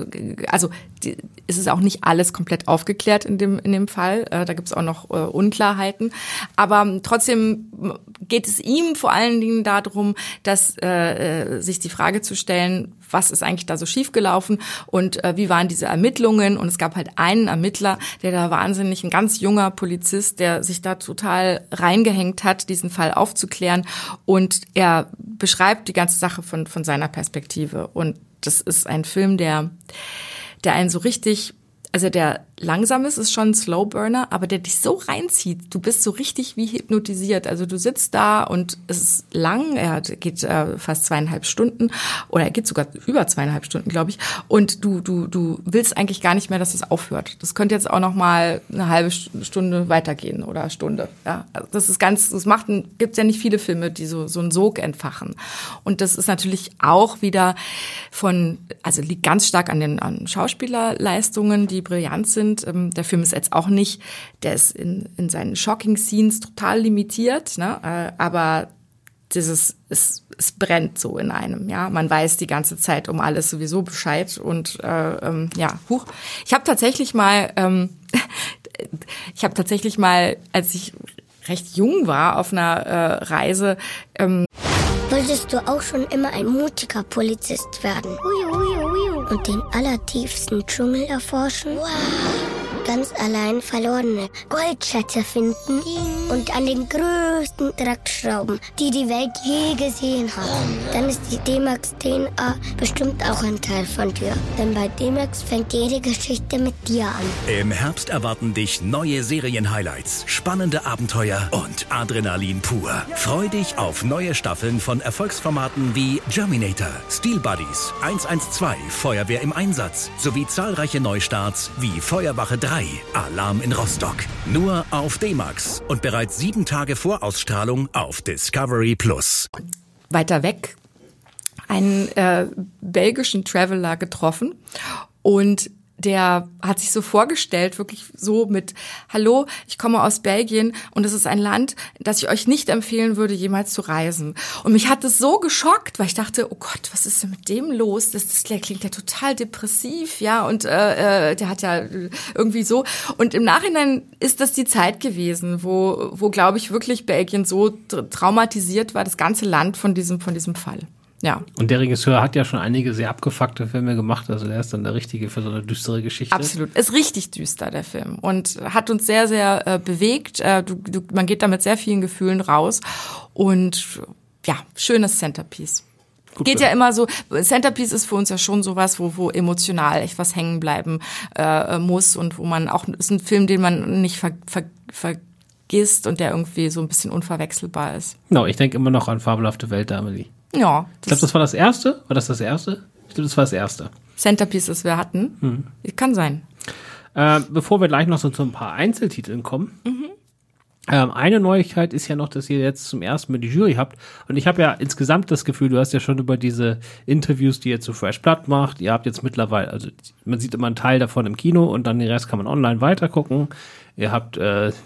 es ist auch nicht alles komplett aufgeklärt in dem Fall. Da gibt es auch noch Unklarheiten. Aber trotzdem geht es ihm vor allen Dingen darum, dass sich die Frage zu stellen, was ist eigentlich da so schiefgelaufen und wie waren diese Ermittlungen? Und es gab halt einen Ermittler, der da wahnsinnig, ein ganz junger Polizist, der sich da total reingehängt hat, diesen Fall aufzuklären. Und er beschreibt die ganze Sache von seiner Perspektive. Und das ist ein Film, der einen so richtig, also der langsam ist schon ein Slowburner, aber der dich so reinzieht. Du bist so richtig wie hypnotisiert. Also du sitzt da und es ist lang, er geht fast 2,5 Stunden oder er geht sogar über 2,5 Stunden, glaube ich. Und du willst eigentlich gar nicht mehr, dass es aufhört. Das könnte jetzt auch noch mal eine halbe Stunde weitergehen oder Stunde. Ja, also das ist gibt's ja nicht viele Filme, die so einen Sog entfachen. Und das ist natürlich auch wieder liegt ganz stark an Schauspielerleistungen, die brillant sind. Der Film ist jetzt auch nicht, der ist in seinen Shocking Scenes total limitiert, ne? Aber es brennt so in einem, ja. Man weiß die ganze Zeit um alles sowieso Bescheid und Ich habe tatsächlich mal, als ich recht jung war, auf einer Reise. Wolltest du auch schon immer ein mutiger Polizist werden? Und den allertiefsten Dschungel erforschen? Wow. Ganz allein verlorene Goldschätze finden und an den größten Dreck schrauben, die die Welt je gesehen hat. Dann ist die D-Max DNA bestimmt auch ein Teil von dir. Denn bei D-Max fängt jede Geschichte mit dir an. Im Herbst erwarten dich neue Serien-Highlights, spannende Abenteuer und Adrenalin pur. Freu dich auf neue Staffeln von Erfolgsformaten wie Germinator, Steel Buddies, 112, Feuerwehr im Einsatz sowie zahlreiche Neustarts wie Feuerwache 3, Alarm in Rostock. Nur auf D-Max und bereits 7 Tage vor Ausstrahlung auf Discovery+. Weiter weg einen belgischen Traveler getroffen und der hat sich so vorgestellt, wirklich so mit, hallo, ich komme aus Belgien und es ist ein Land, das ich euch nicht empfehlen würde, jemals zu reisen. Und mich hat das so geschockt, weil ich dachte, oh Gott, was ist denn mit dem los? Der klingt ja total depressiv, ja, und der hat ja irgendwie so. Und im Nachhinein ist das die Zeit gewesen, wo glaube ich, wirklich Belgien so traumatisiert war, das ganze Land von diesem Fall. Ja. Und der Regisseur hat ja schon einige sehr abgefuckte Filme gemacht, also er ist dann der Richtige für so eine düstere Geschichte. Absolut, ist richtig düster, der Film, und hat uns sehr, sehr bewegt. Man geht da mit sehr vielen Gefühlen raus und ja, schönes Centerpiece. Gut, geht ja immer so, Centerpiece ist für uns ja schon sowas, wo emotional echt was hängen bleiben muss und wo man auch, ist ein Film, den man nicht vergisst und der irgendwie so ein bisschen unverwechselbar ist. Genau, ich denke immer noch an Fabelhafte Welt der Amelie. Ja. Ich glaube, das war das erste. War das erste? Ich glaube, das war das erste. Centerpiece, das wir hatten. Kann sein. Bevor wir gleich noch so zu ein paar Einzeltiteln kommen. Eine Neuigkeit ist ja noch, dass ihr jetzt zum ersten Mal die Jury habt. Und ich habe ja insgesamt das Gefühl, du hast ja schon über diese Interviews, die ihr zu Fresh Blood macht. Ihr habt jetzt mittlerweile, also man sieht immer einen Teil davon im Kino und dann den Rest kann man online weitergucken. Ihr habt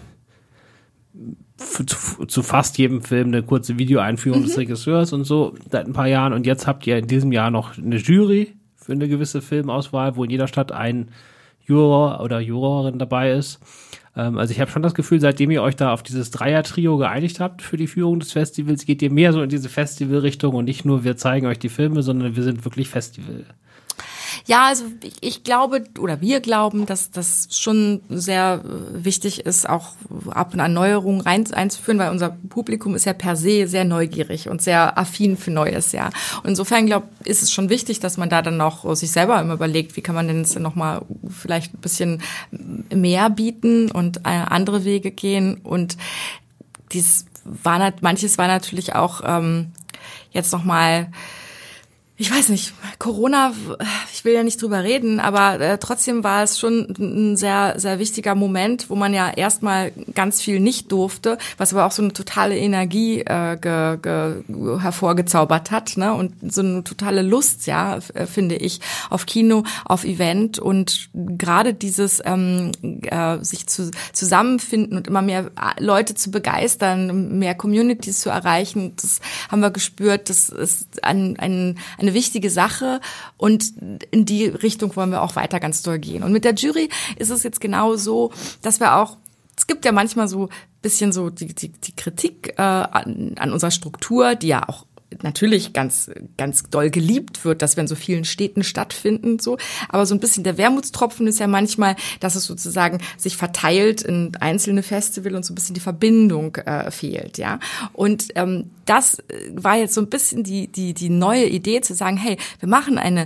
zu fast jedem Film eine kurze Videoeinführung des Regisseurs und so seit ein paar Jahren. Und jetzt habt ihr in diesem Jahr noch eine Jury für eine gewisse Filmauswahl, wo in jeder Stadt ein Juror oder Jurorin dabei ist. Also ich habe schon das Gefühl, seitdem ihr euch da auf dieses Dreier-Trio geeinigt habt für die Führung des Festivals, geht ihr mehr so in diese Festival-Richtung und nicht nur wir zeigen euch die Filme, sondern wir sind wirklich Festival. Ja, also ich glaube, oder wir glauben, dass das schon sehr wichtig ist, auch ab eine Erneuerung einzuführen, weil unser Publikum ist ja per se sehr neugierig und sehr affin für Neues, ja. Und insofern, ist es schon wichtig, dass man da dann auch sich selber immer überlegt, wie kann man denn jetzt nochmal vielleicht ein bisschen mehr bieten und andere Wege gehen. Und manches war natürlich auch jetzt nochmal, ich weiß nicht, Corona, ich will ja nicht drüber reden, aber trotzdem war es schon ein sehr, sehr wichtiger Moment, wo man ja erstmal ganz viel nicht durfte, was aber auch so eine totale Energie hervorgezaubert hat, ne? Und so eine totale Lust, ja, finde ich, auf Kino, auf Event und gerade dieses sich zusammenfinden und immer mehr Leute zu begeistern, mehr Communities zu erreichen, das haben wir gespürt, das ist eine wichtige Sache und in die Richtung wollen wir auch weiter ganz doll gehen. Und mit der Jury ist es jetzt genau so, dass wir auch, es gibt ja manchmal so ein bisschen so die Kritik an unserer Struktur, die ja auch natürlich ganz, ganz doll geliebt wird, dass wir in so vielen Städten stattfinden, so. Aber so ein bisschen der Wermutstropfen ist ja manchmal, dass es sozusagen sich verteilt in einzelne Festivals und so ein bisschen die Verbindung fehlt, ja. Und das war jetzt so ein bisschen die neue Idee zu sagen, hey, wir machen einen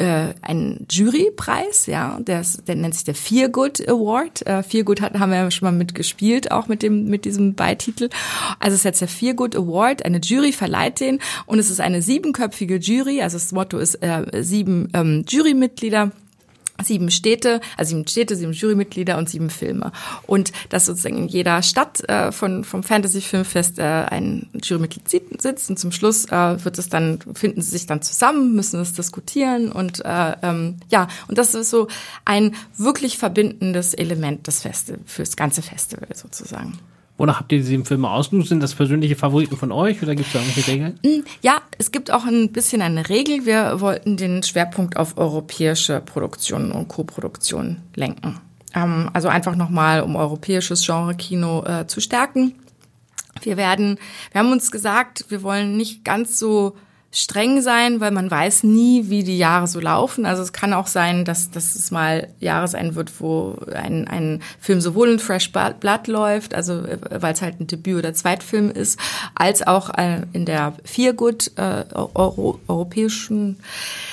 Jurypreis, ja, der nennt sich der Feelgood Award. Feelgood haben wir ja schon mal mitgespielt, auch mit diesem Beititel. Also es ist jetzt der Feelgood Award, eine Jury verleiht den und es ist eine 7-köpfige Jury, also das Motto ist 7 Jurymitglieder. 7 Städte, 7 Jurymitglieder und 7 Filme. Und dass sozusagen in jeder Stadt vom Fantasy Filmfest ein Jurymitglied sitzt und zum Schluss finden sie sich dann zusammen, müssen es diskutieren und und das ist so ein wirklich verbindendes Element fürs ganze Festival sozusagen. Wonach habt ihr die 7 Filme ausgesucht? Sind das persönliche Favoriten von euch oder gibt es da irgendwelche Regeln? Ja, es gibt auch ein bisschen eine Regel. Wir wollten den Schwerpunkt auf europäische Produktionen und Co-Produktionen lenken. Also einfach nochmal, um europäisches Genre-Kino zu stärken. Wir haben uns gesagt, wir wollen nicht ganz so streng sein, weil man weiß nie, wie die Jahre so laufen. Also es kann auch sein, dass es mal Jahre sein wird, wo ein Film sowohl in Fresh Blood läuft, also weil es halt ein Debüt- oder Zweitfilm ist, als auch in der Feelgood europäischen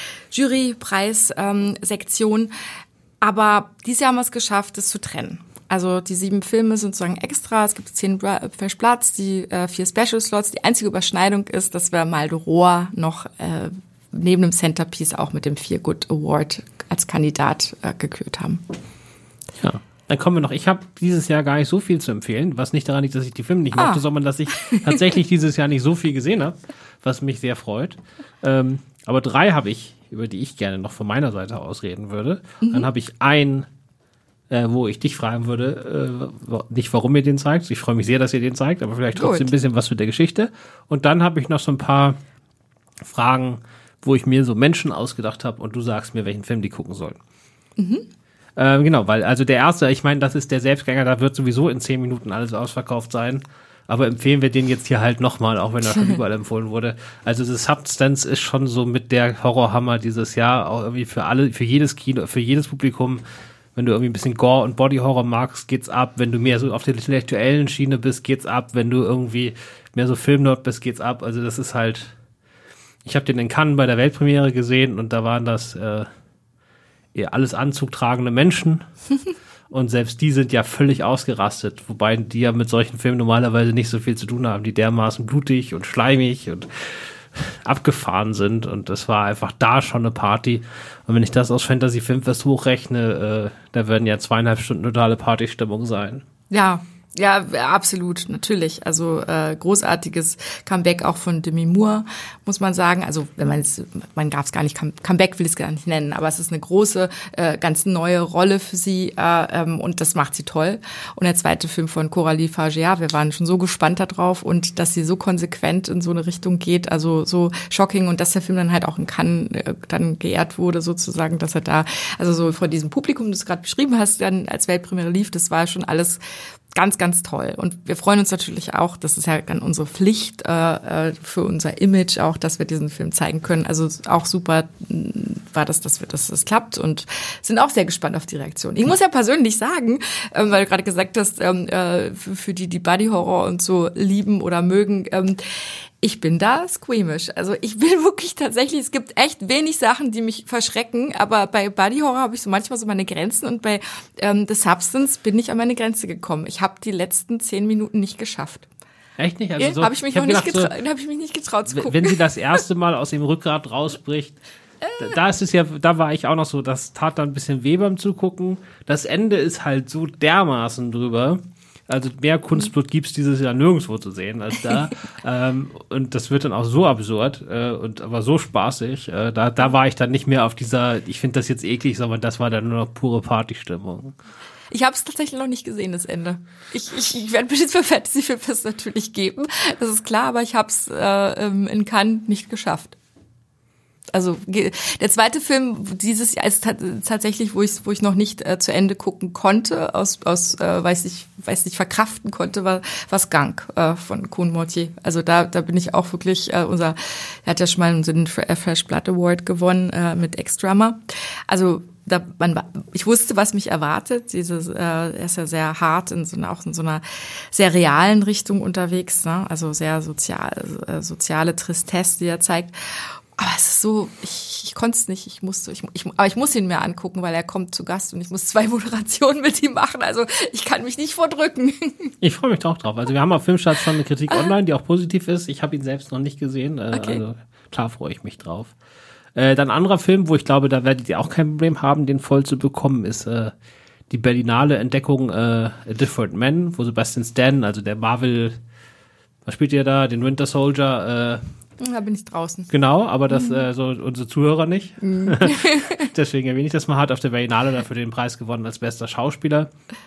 Jurypreis-Sektion. Aber dieses Jahr haben wir es geschafft, es zu trennen. Also die 7 Filme sind sozusagen extra. Es gibt 10 Fresh Bloods, die 4 Special Slots. Die einzige Überschneidung ist, dass wir Maldoror noch neben dem Centerpiece auch mit dem Feelgood Award als Kandidat gekürt haben. Ja, dann kommen wir noch. Ich habe dieses Jahr gar nicht so viel zu empfehlen, was nicht daran liegt, dass ich die Filme nicht mochte, sondern dass ich tatsächlich dieses Jahr nicht so viel gesehen habe, was mich sehr freut. Aber 3 habe ich über die ich gerne noch von meiner Seite aus reden würde. Dann habe ich einen, wo ich dich fragen würde, nicht warum ihr den zeigt. Ich freue mich sehr, dass ihr den zeigt, aber vielleicht trotzdem ein bisschen was zu der Geschichte. Und dann habe ich noch so ein paar Fragen, wo ich mir so Menschen ausgedacht habe und du sagst mir, welchen Film die gucken sollen. Genau, weil also der erste, ich meine, das ist der Selbstgänger, da wird sowieso in 10 Minuten alles ausverkauft sein. Aber empfehlen wir den jetzt hier halt nochmal, auch wenn er schon überall empfohlen wurde. Also The Substance ist schon so mit der Horrorhammer dieses Jahr, auch irgendwie für jedes Kino, für jedes Publikum. Wenn du irgendwie ein bisschen Gore und Body-Horror magst, geht's ab. Wenn du mehr so auf der intellektuellen Schiene bist, geht's ab. Wenn du irgendwie mehr so Filmnerd bist, geht's ab. Also das ist halt, ich habe den in Cannes bei der Weltpremiere gesehen und da waren das eher alles anzugtragende Menschen. Und selbst die sind ja völlig ausgerastet, wobei die ja mit solchen Filmen normalerweise nicht so viel zu tun haben, die dermaßen blutig und schleimig und abgefahren sind. Und das war einfach da schon eine Party. Und wenn ich das aus Fantasy Filmfest hochrechne, da werden ja 2,5 Stunden totale Partystimmung sein. Ja, absolut, natürlich. Also großartiges Comeback auch von Demi Moore, muss man sagen. Also wenn man darf es gar nicht, Comeback will ich es gar nicht nennen, aber es ist eine große, ganz neue Rolle für sie und das macht sie toll. Und der zweite Film von Coralie Fageat, wir waren schon so gespannt darauf und dass sie so konsequent in so eine Richtung geht, also so shocking und dass der Film dann halt auch in Cannes dann geehrt wurde sozusagen, dass er da, also so vor diesem Publikum, das du gerade beschrieben hast, dann als Weltpremiere lief, das war schon alles ganz, ganz toll. Und wir freuen uns natürlich auch, das ist ja dann unsere Pflicht für unser Image auch, dass wir diesen Film zeigen können. Also auch super war das, dass das klappt und sind auch sehr gespannt auf die Reaktion. Ich muss ja persönlich sagen, weil du gerade gesagt hast, für die Body Horror und so lieben oder mögen, ich bin da squeamish. Also ich bin wirklich tatsächlich, es gibt echt wenig Sachen, die mich verschrecken, aber bei Body Horror habe ich so manchmal so meine Grenzen und bei The Substance bin ich an meine Grenze gekommen. Ich habe die letzten 10 Minuten nicht geschafft. Echt nicht? Also so, habe ich mich nicht getraut zu gucken. Wenn sie das erste Mal aus dem Rückgrat rausbricht, da ist es ja, da war ich auch noch so, das tat dann ein bisschen weh beim Zugucken. Das Ende ist halt so dermaßen drüber. Also mehr Kunstblut gibt's dieses Jahr nirgendwo zu sehen als da. Und das wird dann auch so absurd aber so spaßig. Da war ich dann nicht mehr auf dieser, ich finde das jetzt eklig, sondern das war dann nur noch pure Partystimmung. Ich habe es tatsächlich noch nicht gesehen, das Ende. Ich werde mir jetzt für Fantasy Filmfest natürlich geben, das ist klar, aber ich habe es in Cannes nicht geschafft. Also der zweite Film dieses Jahr ist tatsächlich, wo ich noch nicht zu Ende gucken konnte, weiß nicht verkraften konnte, war Skunk von Koen Mortier. Also da bin ich auch wirklich er hat ja schon mal den Fresh Blood Award gewonnen mit Ex-Drummer. Also ich wusste, was mich erwartet. Er ist ja sehr hart auch in so einer sehr realen Richtung unterwegs, ne? Also sehr soziale Tristesse, die er zeigt. Aber es ist so, ich konnte es nicht, aber ich muss ihn mir angucken, weil er kommt zu Gast und ich muss 2 Moderationen mit ihm machen, also ich kann mich nicht vordrücken. Ich freue mich auch drauf. Also wir haben auf Filmstarts schon eine Kritik online, die auch positiv ist. Ich habe ihn selbst noch nicht gesehen, okay. Also klar freue ich mich drauf. Dann ein anderer Film, wo ich glaube, da werdet ihr auch kein Problem haben, den voll zu bekommen, ist die Berlinale Entdeckung A Different Man, wo Sebastian Stan, also der Marvel, was spielt ihr da, den Winter Soldier, da bin ich draußen. Genau, aber das so unsere Zuhörer nicht. Deswegen erwähne ich das mal, hat auf der Berlinale dafür den Preis gewonnen als bester Schauspieler.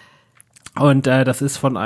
Und das ist von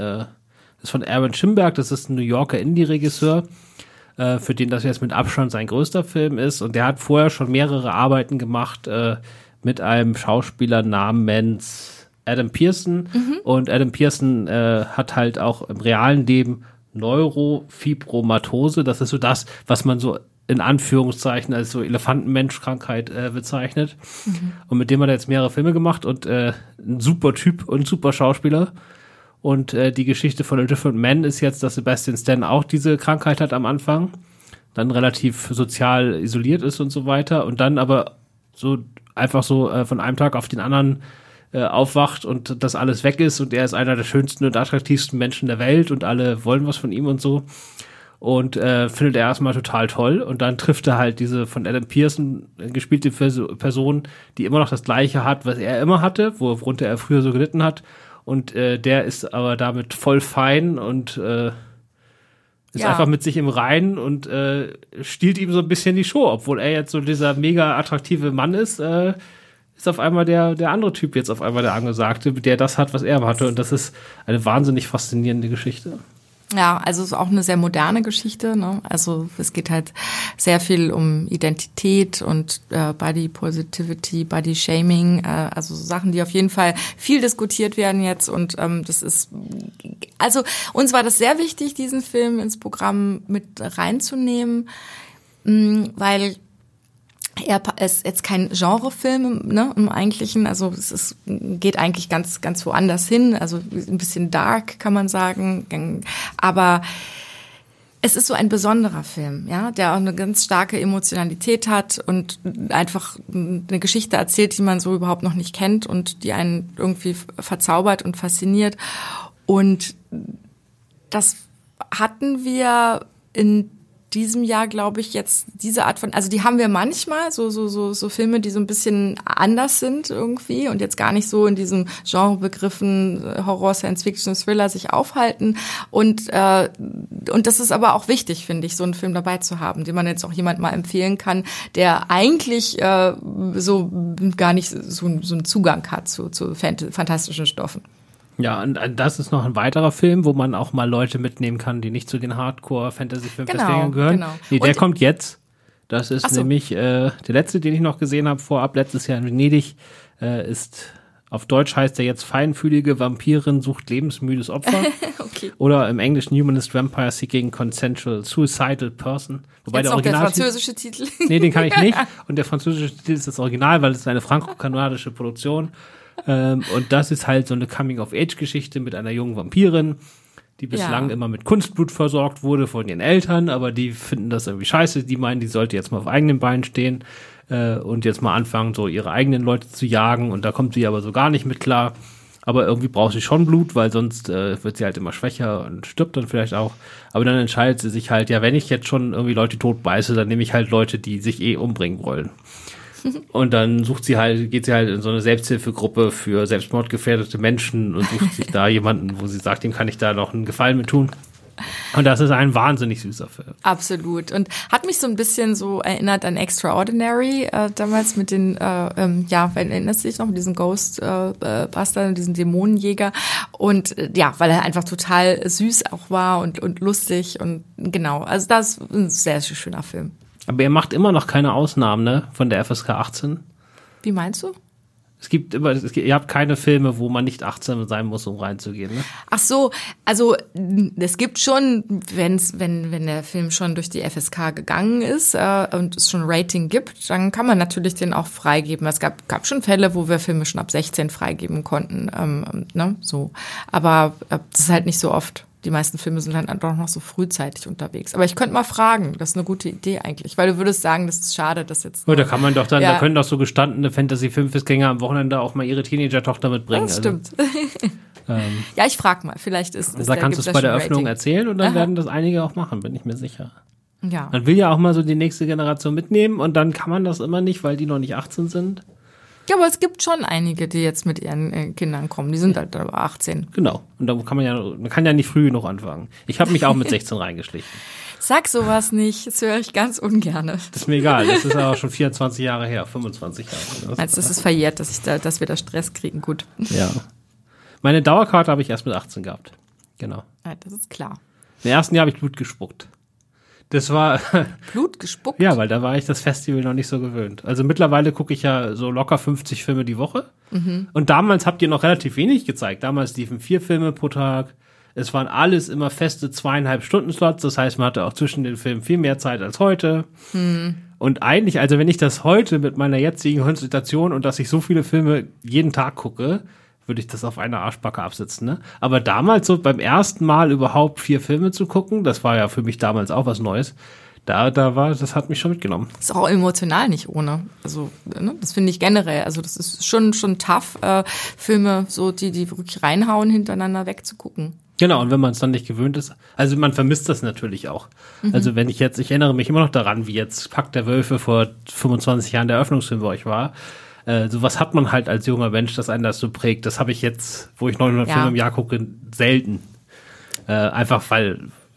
Aaron Schimberg, das ist ein New Yorker Indie-Regisseur, für den das jetzt mit Abstand sein größter Film ist. Und der hat vorher schon mehrere Arbeiten gemacht mit einem Schauspieler namens Adam Pearson. Und Adam Pearson hat halt auch im realen Leben Neurofibromatose, das ist so das, was man so in Anführungszeichen als so Elefantenmensch-Krankheit bezeichnet. Und mit dem hat er jetzt mehrere Filme gemacht und ein super Typ und super Schauspieler. Und die Geschichte von A Different Man ist jetzt, dass Sebastian Stan auch diese Krankheit hat am Anfang, dann relativ sozial isoliert ist und so weiter und dann aber so einfach so von einem Tag auf den anderen aufwacht und das alles weg ist und er ist einer der schönsten und attraktivsten Menschen der Welt und alle wollen was von ihm und so und findet er erstmal total toll und dann trifft er halt diese von Adam Pearson gespielte Person, die immer noch das Gleiche hat, was er immer hatte, worunter er früher so gelitten hat und der ist aber damit voll fein und ist einfach mit sich im Reinen und stiehlt ihm so ein bisschen die Show, obwohl er jetzt so dieser mega attraktive Mann ist, ist auf einmal der andere Typ jetzt auf einmal der Angesagte, der das hat, was er hatte. Und das ist eine wahnsinnig faszinierende Geschichte. Ja, also es ist auch eine sehr moderne Geschichte, ne? Also es geht halt sehr viel um Identität und Body Positivity, Body Shaming, also Sachen, die auf jeden Fall viel diskutiert werden jetzt. Und das ist, also uns war das sehr wichtig, diesen Film ins Programm mit reinzunehmen, weil er ist jetzt kein Genrefilm, ne, im Eigentlichen, also geht eigentlich ganz woanders hin, also ein bisschen dark, kann man sagen, aber es ist so ein besonderer Film, ja, der auch eine ganz starke Emotionalität hat und einfach eine Geschichte erzählt, die man so überhaupt noch nicht kennt und die einen irgendwie verzaubert und fasziniert. Und das hatten wir in diesem Jahr, glaube ich, jetzt diese Art von, also die haben wir manchmal, so Filme, die so ein bisschen anders sind irgendwie und jetzt gar nicht so in diesen Genrebegriffen Horror, Science Fiction, Thriller sich aufhalten und das ist aber auch wichtig, finde ich, so einen Film dabei zu haben, den man jetzt auch jemand mal empfehlen kann, der eigentlich so gar nicht so einen Zugang hat zu fantastischen Stoffen. Ja, und das ist noch ein weiterer Film, wo man auch mal Leute mitnehmen kann, die nicht zu den Hardcore-Fantasy-Filmfestivalen gehören. Genau. Nee, der kommt jetzt. Das ist nämlich der letzte, den ich noch gesehen habe, vorab letztes Jahr in Venedig, ist, auf Deutsch heißt er jetzt Feinfühlige Vampirin sucht lebensmüdes Opfer. Okay. Oder im Englischen Humanist Vampire Seeking Consensual Suicidal Person. Wobei jetzt der noch der Original französische Titel. Nee, den kann ich nicht. Und der französische Titel ist das Original, weil es ist eine franco-kanadische Produktion. Und das ist halt so eine Coming-of-Age-Geschichte mit einer jungen Vampirin, die bislang immer mit Kunstblut versorgt wurde von ihren Eltern, aber die finden das irgendwie scheiße. Die meinen, die sollte jetzt mal auf eigenen Beinen stehen und jetzt mal anfangen, so ihre eigenen Leute zu jagen. Und da kommt sie aber so gar nicht mit klar. Aber irgendwie braucht sie schon Blut, weil sonst wird sie halt immer schwächer und stirbt dann vielleicht auch. Aber dann entscheidet sie sich halt, ja, wenn ich jetzt schon irgendwie Leute tot beiße, dann nehme ich halt Leute, die sich umbringen wollen. Und dann geht sie halt in so eine Selbsthilfegruppe für selbstmordgefährdete Menschen und sucht sich da jemanden, wo sie sagt, dem kann ich da noch einen Gefallen mit tun. Und das ist ein wahnsinnig süßer Film. Absolut. Und hat mich so ein bisschen so erinnert an Extraordinary, damals mit den, erinnerst du dich noch, mit diesem Ghostbuster, diesen Dämonenjäger. Und weil er einfach total süß auch war und lustig und genau. Also das ist ein sehr schöner Film. Aber er macht immer noch keine Ausnahmen, ne, von der FSK 18. Wie meinst du? Ihr habt keine Filme, wo man nicht 18 sein muss, um reinzugehen, ne? Ach so, also es gibt schon, wenn der Film schon durch die FSK gegangen ist und es schon ein Rating gibt, dann kann man natürlich den auch freigeben. Es gab schon Fälle, wo wir Filme schon ab 16 freigeben konnten, ne, so. Aber das ist halt nicht so oft. Die meisten Filme sind halt doch noch so frühzeitig unterwegs. Aber ich könnte mal fragen, das ist eine gute Idee eigentlich, weil du würdest sagen, das ist schade, dass jetzt. Oh, da kann man doch dann, da können doch so gestandene Fantasy-Filmfestgänger am Wochenende auch mal ihre Teenager-Tochter mitbringen. Das stimmt. Ja, ich frag mal, vielleicht ist da kannst du es bei der Öffnung erzählen und dann werden das einige auch machen, bin ich mir sicher. Ja. Man will ja auch mal so die nächste Generation mitnehmen und dann kann man das immer nicht, weil die noch nicht 18 sind. Ja, aber es gibt schon einige, die jetzt mit ihren Kindern kommen. Die sind halt aber 18. Genau. Und da man kann ja nicht früh genug anfangen. Ich habe mich auch mit 16 reingeschlichen. Sag sowas nicht, das höre ich ganz ungerne. Das ist mir egal, das ist aber schon 24 Jahre her, 25 Jahre. Meinst du, das ist verjährt, dass wir da Stress kriegen? Gut. Ja. Meine Dauerkarte habe ich erst mit 18 gehabt. Genau. Ja, das ist klar. Im ersten Jahr habe ich Blut gespuckt. Das war Blut gespuckt? Ja, weil da war ich das Festival noch nicht so gewöhnt. Also mittlerweile gucke ich ja so locker 50 Filme die Woche. Mhm. Und damals habt ihr noch relativ wenig gezeigt. Damals liefen 4 Filme pro Tag. Es waren alles immer feste 2,5 Stunden Slots. Das heißt, man hatte auch zwischen den Filmen viel mehr Zeit als heute. Und eigentlich, also wenn ich das heute mit meiner jetzigen Konstellation und dass ich so viele Filme jeden Tag gucke, würde ich das auf eine Arschbacke absitzen, ne? Aber damals so beim ersten Mal überhaupt 4 Filme zu gucken, das war ja für mich damals auch was Neues. Das hat mich schon mitgenommen. Ist auch emotional nicht ohne. Also, ne, das finde ich generell. Also, das ist schon tough, Filme so, die wirklich reinhauen, hintereinander wegzugucken. Genau, und wenn man es dann nicht gewöhnt ist, also man vermisst das natürlich auch. Also wenn ich erinnere mich immer noch daran, wie jetzt Pakt der Wölfe vor 25 Jahren der Eröffnungsfilm bei euch war. Sowas hat man halt als junger Mensch, dass einen das so prägt. Das habe ich jetzt, wo ich 900 Filme im Jahr gucke, selten. Einfach weil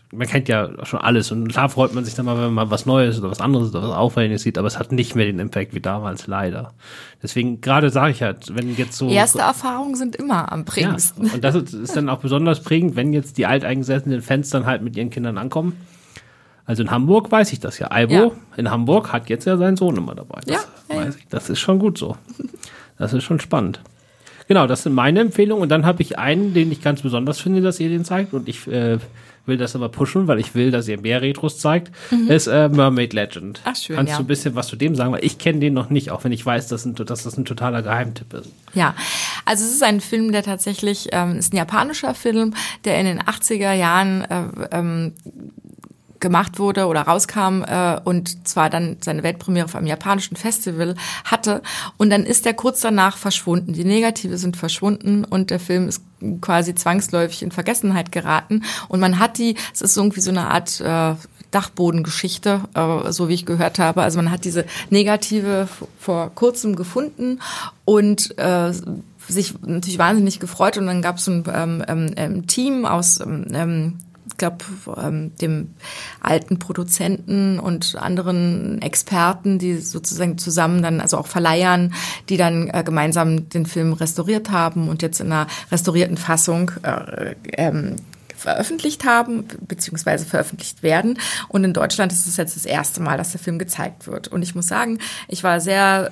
man kennt ja schon alles und klar freut man sich dann mal, wenn man mal was Neues oder was anderes oder was Auffälliges sieht, aber es hat nicht mehr den Impact wie damals, leider. Deswegen, gerade sage ich halt, wenn jetzt so... Erste Erfahrungen sind immer am prägendsten. Ja, und das ist dann auch besonders prägend, wenn jetzt die alteingesessenen Fans dann halt mit ihren Kindern ankommen. Also in Hamburg weiß ich das ja. Albo in Hamburg hat jetzt ja seinen Sohn immer dabei. Das weiß ich. Das ist schon gut so. Das ist schon spannend. Genau, das sind meine Empfehlungen. Und dann habe ich einen, den ich ganz besonders finde, dass ihr den zeigt. Und ich will das aber pushen, weil ich will, dass ihr mehr Retros zeigt. Ist Mermaid Legend. Ach, schön, Kannst du ein bisschen was zu dem sagen? Weil ich kenne den noch nicht, auch wenn ich weiß, dass das ein totaler Geheimtipp ist. Ja, also es ist ein Film, der tatsächlich, ist ein japanischer Film, der in den 80er Jahren gemacht wurde oder rauskam und zwar dann seine Weltpremiere auf einem japanischen Festival hatte und dann ist er kurz danach verschwunden. Die Negative sind verschwunden und der Film ist quasi zwangsläufig in Vergessenheit geraten und man hat es ist irgendwie so eine Art Dachbodengeschichte, so wie ich gehört habe. Also man hat diese Negative vor kurzem gefunden und sich natürlich wahnsinnig gefreut und dann gab es ein Team aus ich glaube, dem alten Produzenten und anderen Experten, die sozusagen zusammen dann, also auch Verleihern, die dann gemeinsam den Film restauriert haben und jetzt in einer restaurierten Fassung veröffentlicht haben, beziehungsweise veröffentlicht werden. Und in Deutschland ist es jetzt das erste Mal, dass der Film gezeigt wird. Und ich muss sagen, ich war sehr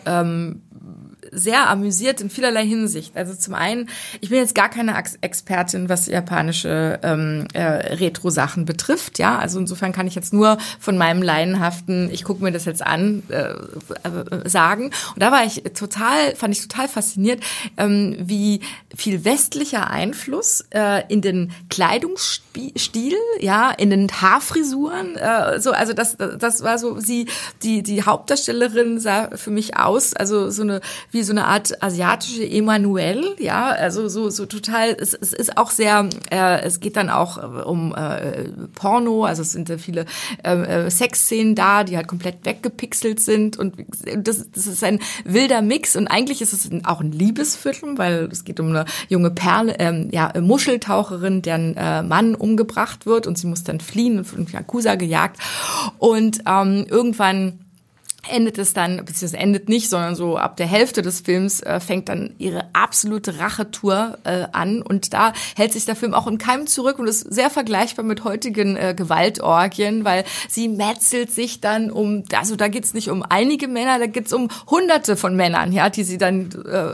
amüsiert in vielerlei Hinsicht. Also zum einen, ich bin jetzt gar keine Expertin, was japanische Retro-Sachen betrifft, ja. Also insofern kann ich jetzt nur von meinem laienhaften, ich gucke mir das jetzt an, sagen. Und da fand ich total fasziniert, wie viel westlicher Einfluss in den Kleidungsstil, ja, in den Haarfrisuren, also das war so, die Hauptdarstellerin sah für mich aus, also wie so eine Art asiatische Emanuelle, ja, also so total, es ist auch sehr, es geht dann auch um Porno, also es sind viele Sexszenen da, die halt komplett weggepixelt sind und das ist ein wilder Mix und eigentlich ist es auch ein Liebesfilm, weil es geht um eine junge Muscheltaucherin, deren Mann umgebracht wird und sie muss dann fliehen und von Yakuza gejagt und irgendwann endet es dann, beziehungsweise endet nicht, sondern so ab der Hälfte des Films fängt dann ihre absolute Rachetour an und da hält sich der Film auch in keinem zurück und ist sehr vergleichbar mit heutigen Gewaltorgien, weil sie metzelt sich dann also da geht's nicht um einige Männer, da geht's um Hunderte von Männern, ja, die sie dann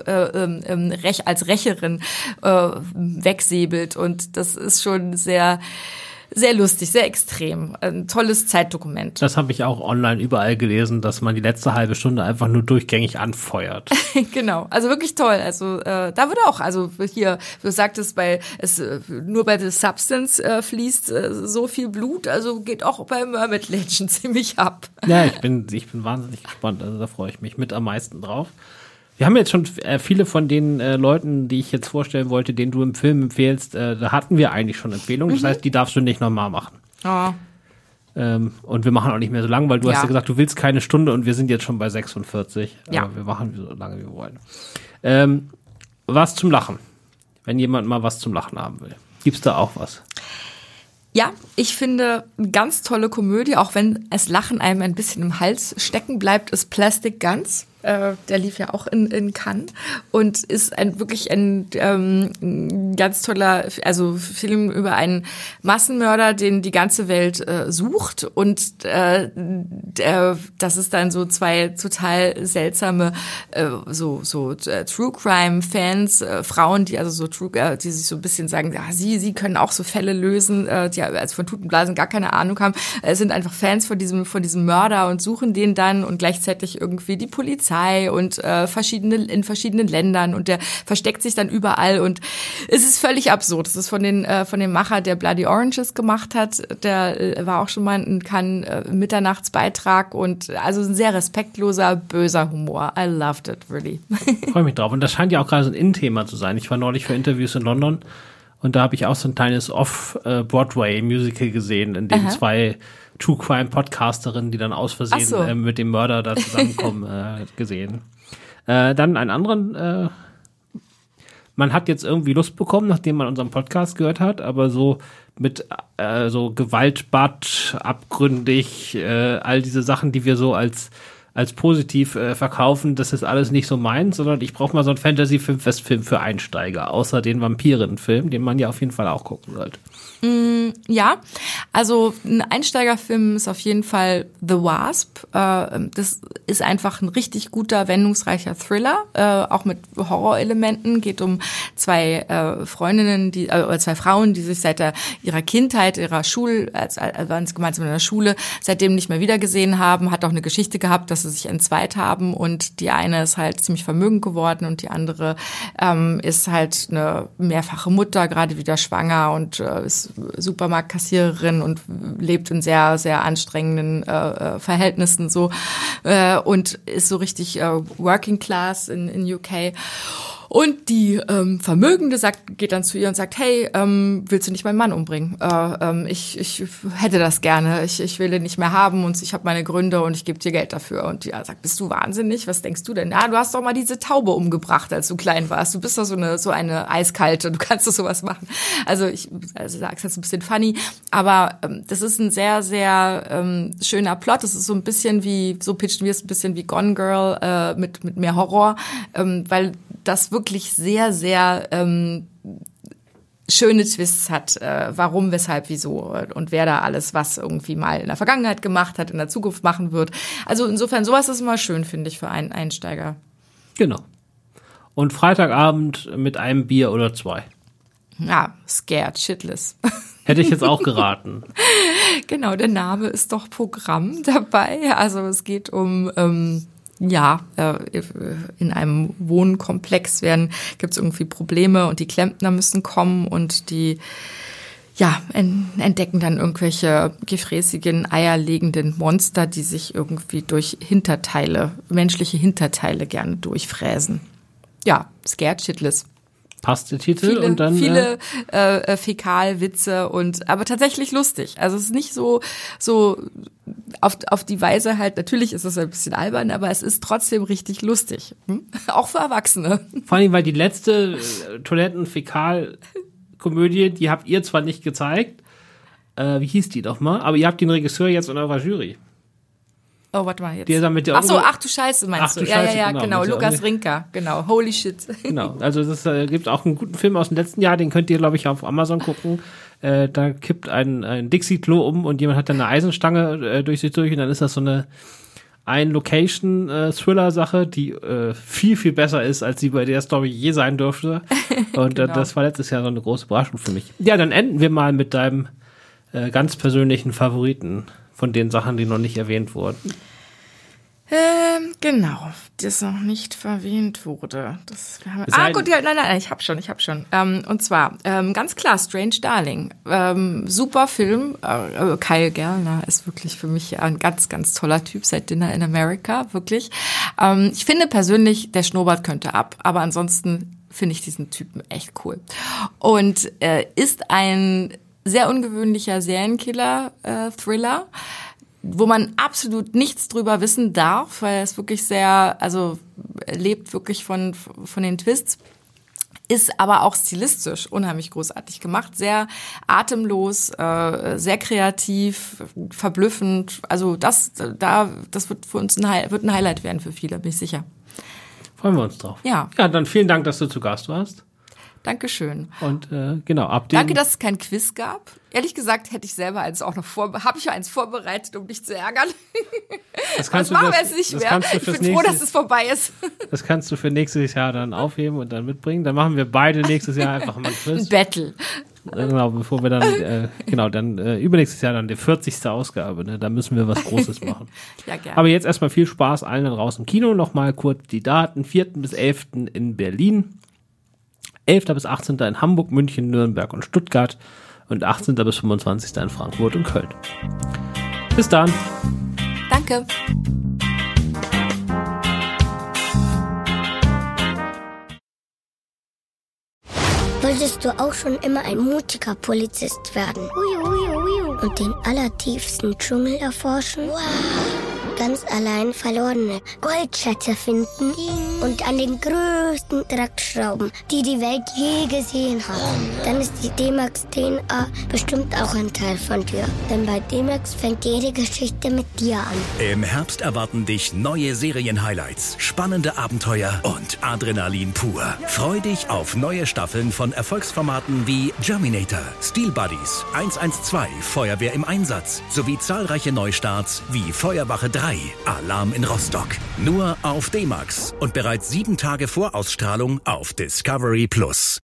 als Rächerin wegsäbelt und das ist schon sehr sehr lustig, sehr extrem. Ein tolles Zeitdokument. Das habe ich auch online überall gelesen, dass man die letzte halbe Stunde einfach nur durchgängig anfeuert. Genau, also wirklich toll. Also da wird auch, also hier, du sagtest, nur bei The Substance fließt so viel Blut, also geht auch bei Mermaid Legend ziemlich ab. Ja, ich bin wahnsinnig gespannt, also da freue ich mich mit am meisten drauf. Wir haben jetzt schon viele von den Leuten, die ich jetzt vorstellen wollte, denen du im Film empfehlst, da hatten wir eigentlich schon Empfehlungen. Das heißt, die darfst du nicht nochmal machen. Oh. Und wir machen auch nicht mehr so lang, weil du hast ja gesagt, du willst keine Stunde und wir sind jetzt schon bei 46. Ja. Aber wir machen so lange, wie wir wollen. Was zum Lachen. Wenn jemand mal was zum Lachen haben will. Gibt's da auch was? Ja, ich finde, eine ganz tolle Komödie, auch wenn es Lachen einem ein bisschen im Hals stecken bleibt, ist Plastic Guns. Der lief ja auch in Cannes und ist wirklich ein ganz toller, also Film über einen Massenmörder, den die ganze Welt sucht und das ist dann so zwei total seltsame True Crime Fans, Frauen, die also die sich so ein bisschen sagen, ja, sie können auch so Fälle lösen, die also von Tutenblasen gar keine Ahnung haben, sind einfach Fans von diesem Mörder und suchen den dann und gleichzeitig irgendwie die Polizei und in verschiedenen Ländern und der versteckt sich dann überall und es ist völlig absurd. Es ist von dem Macher, der Bloody Oranges gemacht hat, der war auch schon mal in Cannes Mitternachtsbeitrag und also ein sehr respektloser, böser Humor. I loved it, really. Freue mich drauf und das scheint ja auch gerade so ein In-Thema zu sein. Ich war neulich für Interviews in London und da habe ich auch so ein kleines Off-Broadway-Musical gesehen, in dem zwei True Crime Podcasterinnen, die dann aus Versehen mit dem Mörder da zusammenkommen, gesehen. Dann einen anderen man hat jetzt irgendwie Lust bekommen, nachdem man unseren Podcast gehört hat, aber so mit so Gewaltbad, abgründig, all diese Sachen, die wir so als positiv verkaufen, das ist alles nicht so meins, sondern ich brauche mal so einen Fantasy-Filmfestfilm für Einsteiger, außer den Vampiren-Film, den man ja auf jeden Fall auch gucken sollte. Ja, also ein Einsteigerfilm ist auf jeden Fall The Wasp. Das ist einfach ein richtig guter, wendungsreicher Thriller, auch mit Horrorelementen. Geht um zwei Freundinnen, oder zwei Frauen, die sich seit ihrer Kindheit, ihrer waren sie gemeinsam in der Schule, seitdem nicht mehr wiedergesehen haben. Hat auch eine Geschichte gehabt, dass sie sich entzweit haben und die eine ist halt ziemlich vermögend geworden und die andere ist halt eine mehrfache Mutter, gerade wieder schwanger und ist Supermarktkassiererin und lebt in sehr, sehr anstrengenden Verhältnissen so und ist so richtig Working Class in UK. Und die Vermögende geht dann zu ihr und sagt, hey, willst du nicht meinen Mann umbringen? Ich hätte das gerne, ich will ihn nicht mehr haben und ich habe meine Gründe und ich gebe dir Geld dafür. Und die sagt, bist du wahnsinnig? Was denkst du denn? Ja, du hast doch mal diese Taube umgebracht, als du klein warst. Du bist doch so eine Eiskalte, du kannst doch sowas machen. Also sag's jetzt ein bisschen funny, aber das ist ein sehr, sehr schöner Plot. Das ist so ein bisschen so pitchen wir es ein bisschen wie Gone Girl mit mehr Horror, weil das wirklich sehr, sehr schöne Twists hat, warum, weshalb, wieso und wer da alles was irgendwie mal in der Vergangenheit gemacht hat, in der Zukunft machen wird. Also insofern, sowas ist immer schön, finde ich, für einen Einsteiger. Genau. Und Freitagabend mit einem Bier oder 2. Ja, scared shitless. Hätte ich jetzt auch geraten. Genau, der Name ist doch Programm dabei. Also es geht um in einem Wohnkomplex gibt's irgendwie Probleme und die Klempner müssen kommen und die entdecken dann irgendwelche gefräßigen, eierlegenden Monster, die sich irgendwie durch menschliche Hinterteile gerne durchfräsen. Ja, scared shitless. Passt der Titel und dann viele Fäkalwitze aber tatsächlich lustig. Also es ist nicht so auf die Weise halt, natürlich ist es ein bisschen albern, aber es ist trotzdem richtig lustig. Auch für Erwachsene. Vor allem, weil die letzte Toiletten-Fäkal-Komödie, die habt ihr zwar nicht gezeigt, wie hieß die doch mal, aber ihr habt den Regisseur jetzt in eurer Jury. Oh, warte mal jetzt. Ach so, ach du Scheiße meinst du. Ja, genau. Lukas Rinker, genau. Holy shit. Genau, also es gibt auch einen guten Film aus dem letzten Jahr, den könnt ihr, glaube ich, auf Amazon gucken. Da kippt ein Dixie-Klo um und jemand hat dann eine Eisenstange durch sich durch und dann ist das so eine Location-Thriller-Sache, die viel, viel besser ist, als sie bei der Story je sein dürfte. Und genau. Das war letztes Jahr so eine große Überraschung für mich. Ja, dann enden wir mal mit deinem ganz persönlichen Favoriten von den Sachen, die noch nicht erwähnt wurden. Genau, das noch nicht erwähnt wurde. Nein, ich hab schon. Und zwar, ganz klar, Strange Darling. Super Film. Kyle Gallner ist wirklich für mich ein ganz, ganz toller Typ seit Dinner in America, wirklich. Ich finde persönlich, der Schnurrbart könnte ab, aber ansonsten finde ich diesen Typen echt cool. Und ist ein sehr ungewöhnlicher Serienkiller-Thriller, wo man absolut nichts drüber wissen darf, weil es wirklich lebt wirklich von den Twists, ist aber auch stilistisch unheimlich großartig gemacht, sehr atemlos, sehr kreativ, verblüffend. Also das wird für uns ein Highlight werden für viele, bin ich sicher. Freuen wir uns drauf. Ja. Ja, dann vielen Dank, dass du zu Gast warst. Dankeschön. Und genau, danke, dass es kein Quiz gab. Ehrlich gesagt hätte ich selber habe ich eins vorbereitet, um dich zu ärgern. Das machen wir jetzt nicht mehr. Ich bin froh, dass es vorbei ist. Das kannst du für nächstes Jahr dann aufheben und dann mitbringen. Dann machen wir beide nächstes Jahr einfach mal ein Quiz. Ein Battle. Genau, bevor wir dann übernächstes Jahr dann die 40. Ausgabe, ne? Da müssen wir was Großes machen. Ja, gerne. Aber jetzt erstmal viel Spaß allen da draußen im Kino. Nochmal kurz die Daten. 4. bis 11. in Berlin. 11. bis 18. in Hamburg, München, Nürnberg und Stuttgart und 18. bis 25. in Frankfurt und Köln. Bis dann. Danke. Wolltest du auch schon immer ein mutiger Polizist werden? Und den allertiefsten Dschungel erforschen? Wow. ganz allein verlorene Goldschätze finden und an den größten Trakt schrauben, die die Welt je gesehen hat. Dann ist die D-Max DNA bestimmt auch ein Teil von dir. Denn bei D-Max fängt jede Geschichte mit dir an. Im Herbst erwarten dich neue Serien-Highlights, spannende Abenteuer und Adrenalin pur. Freu dich auf neue Staffeln von Erfolgsformaten wie Germinator, Steel Buddies, 112, Feuerwehr im Einsatz sowie zahlreiche Neustarts wie Feuerwache 3, Alarm in Rostock. Nur auf D-Max und bereits 7 Tage vor Ausstrahlung auf Discovery+.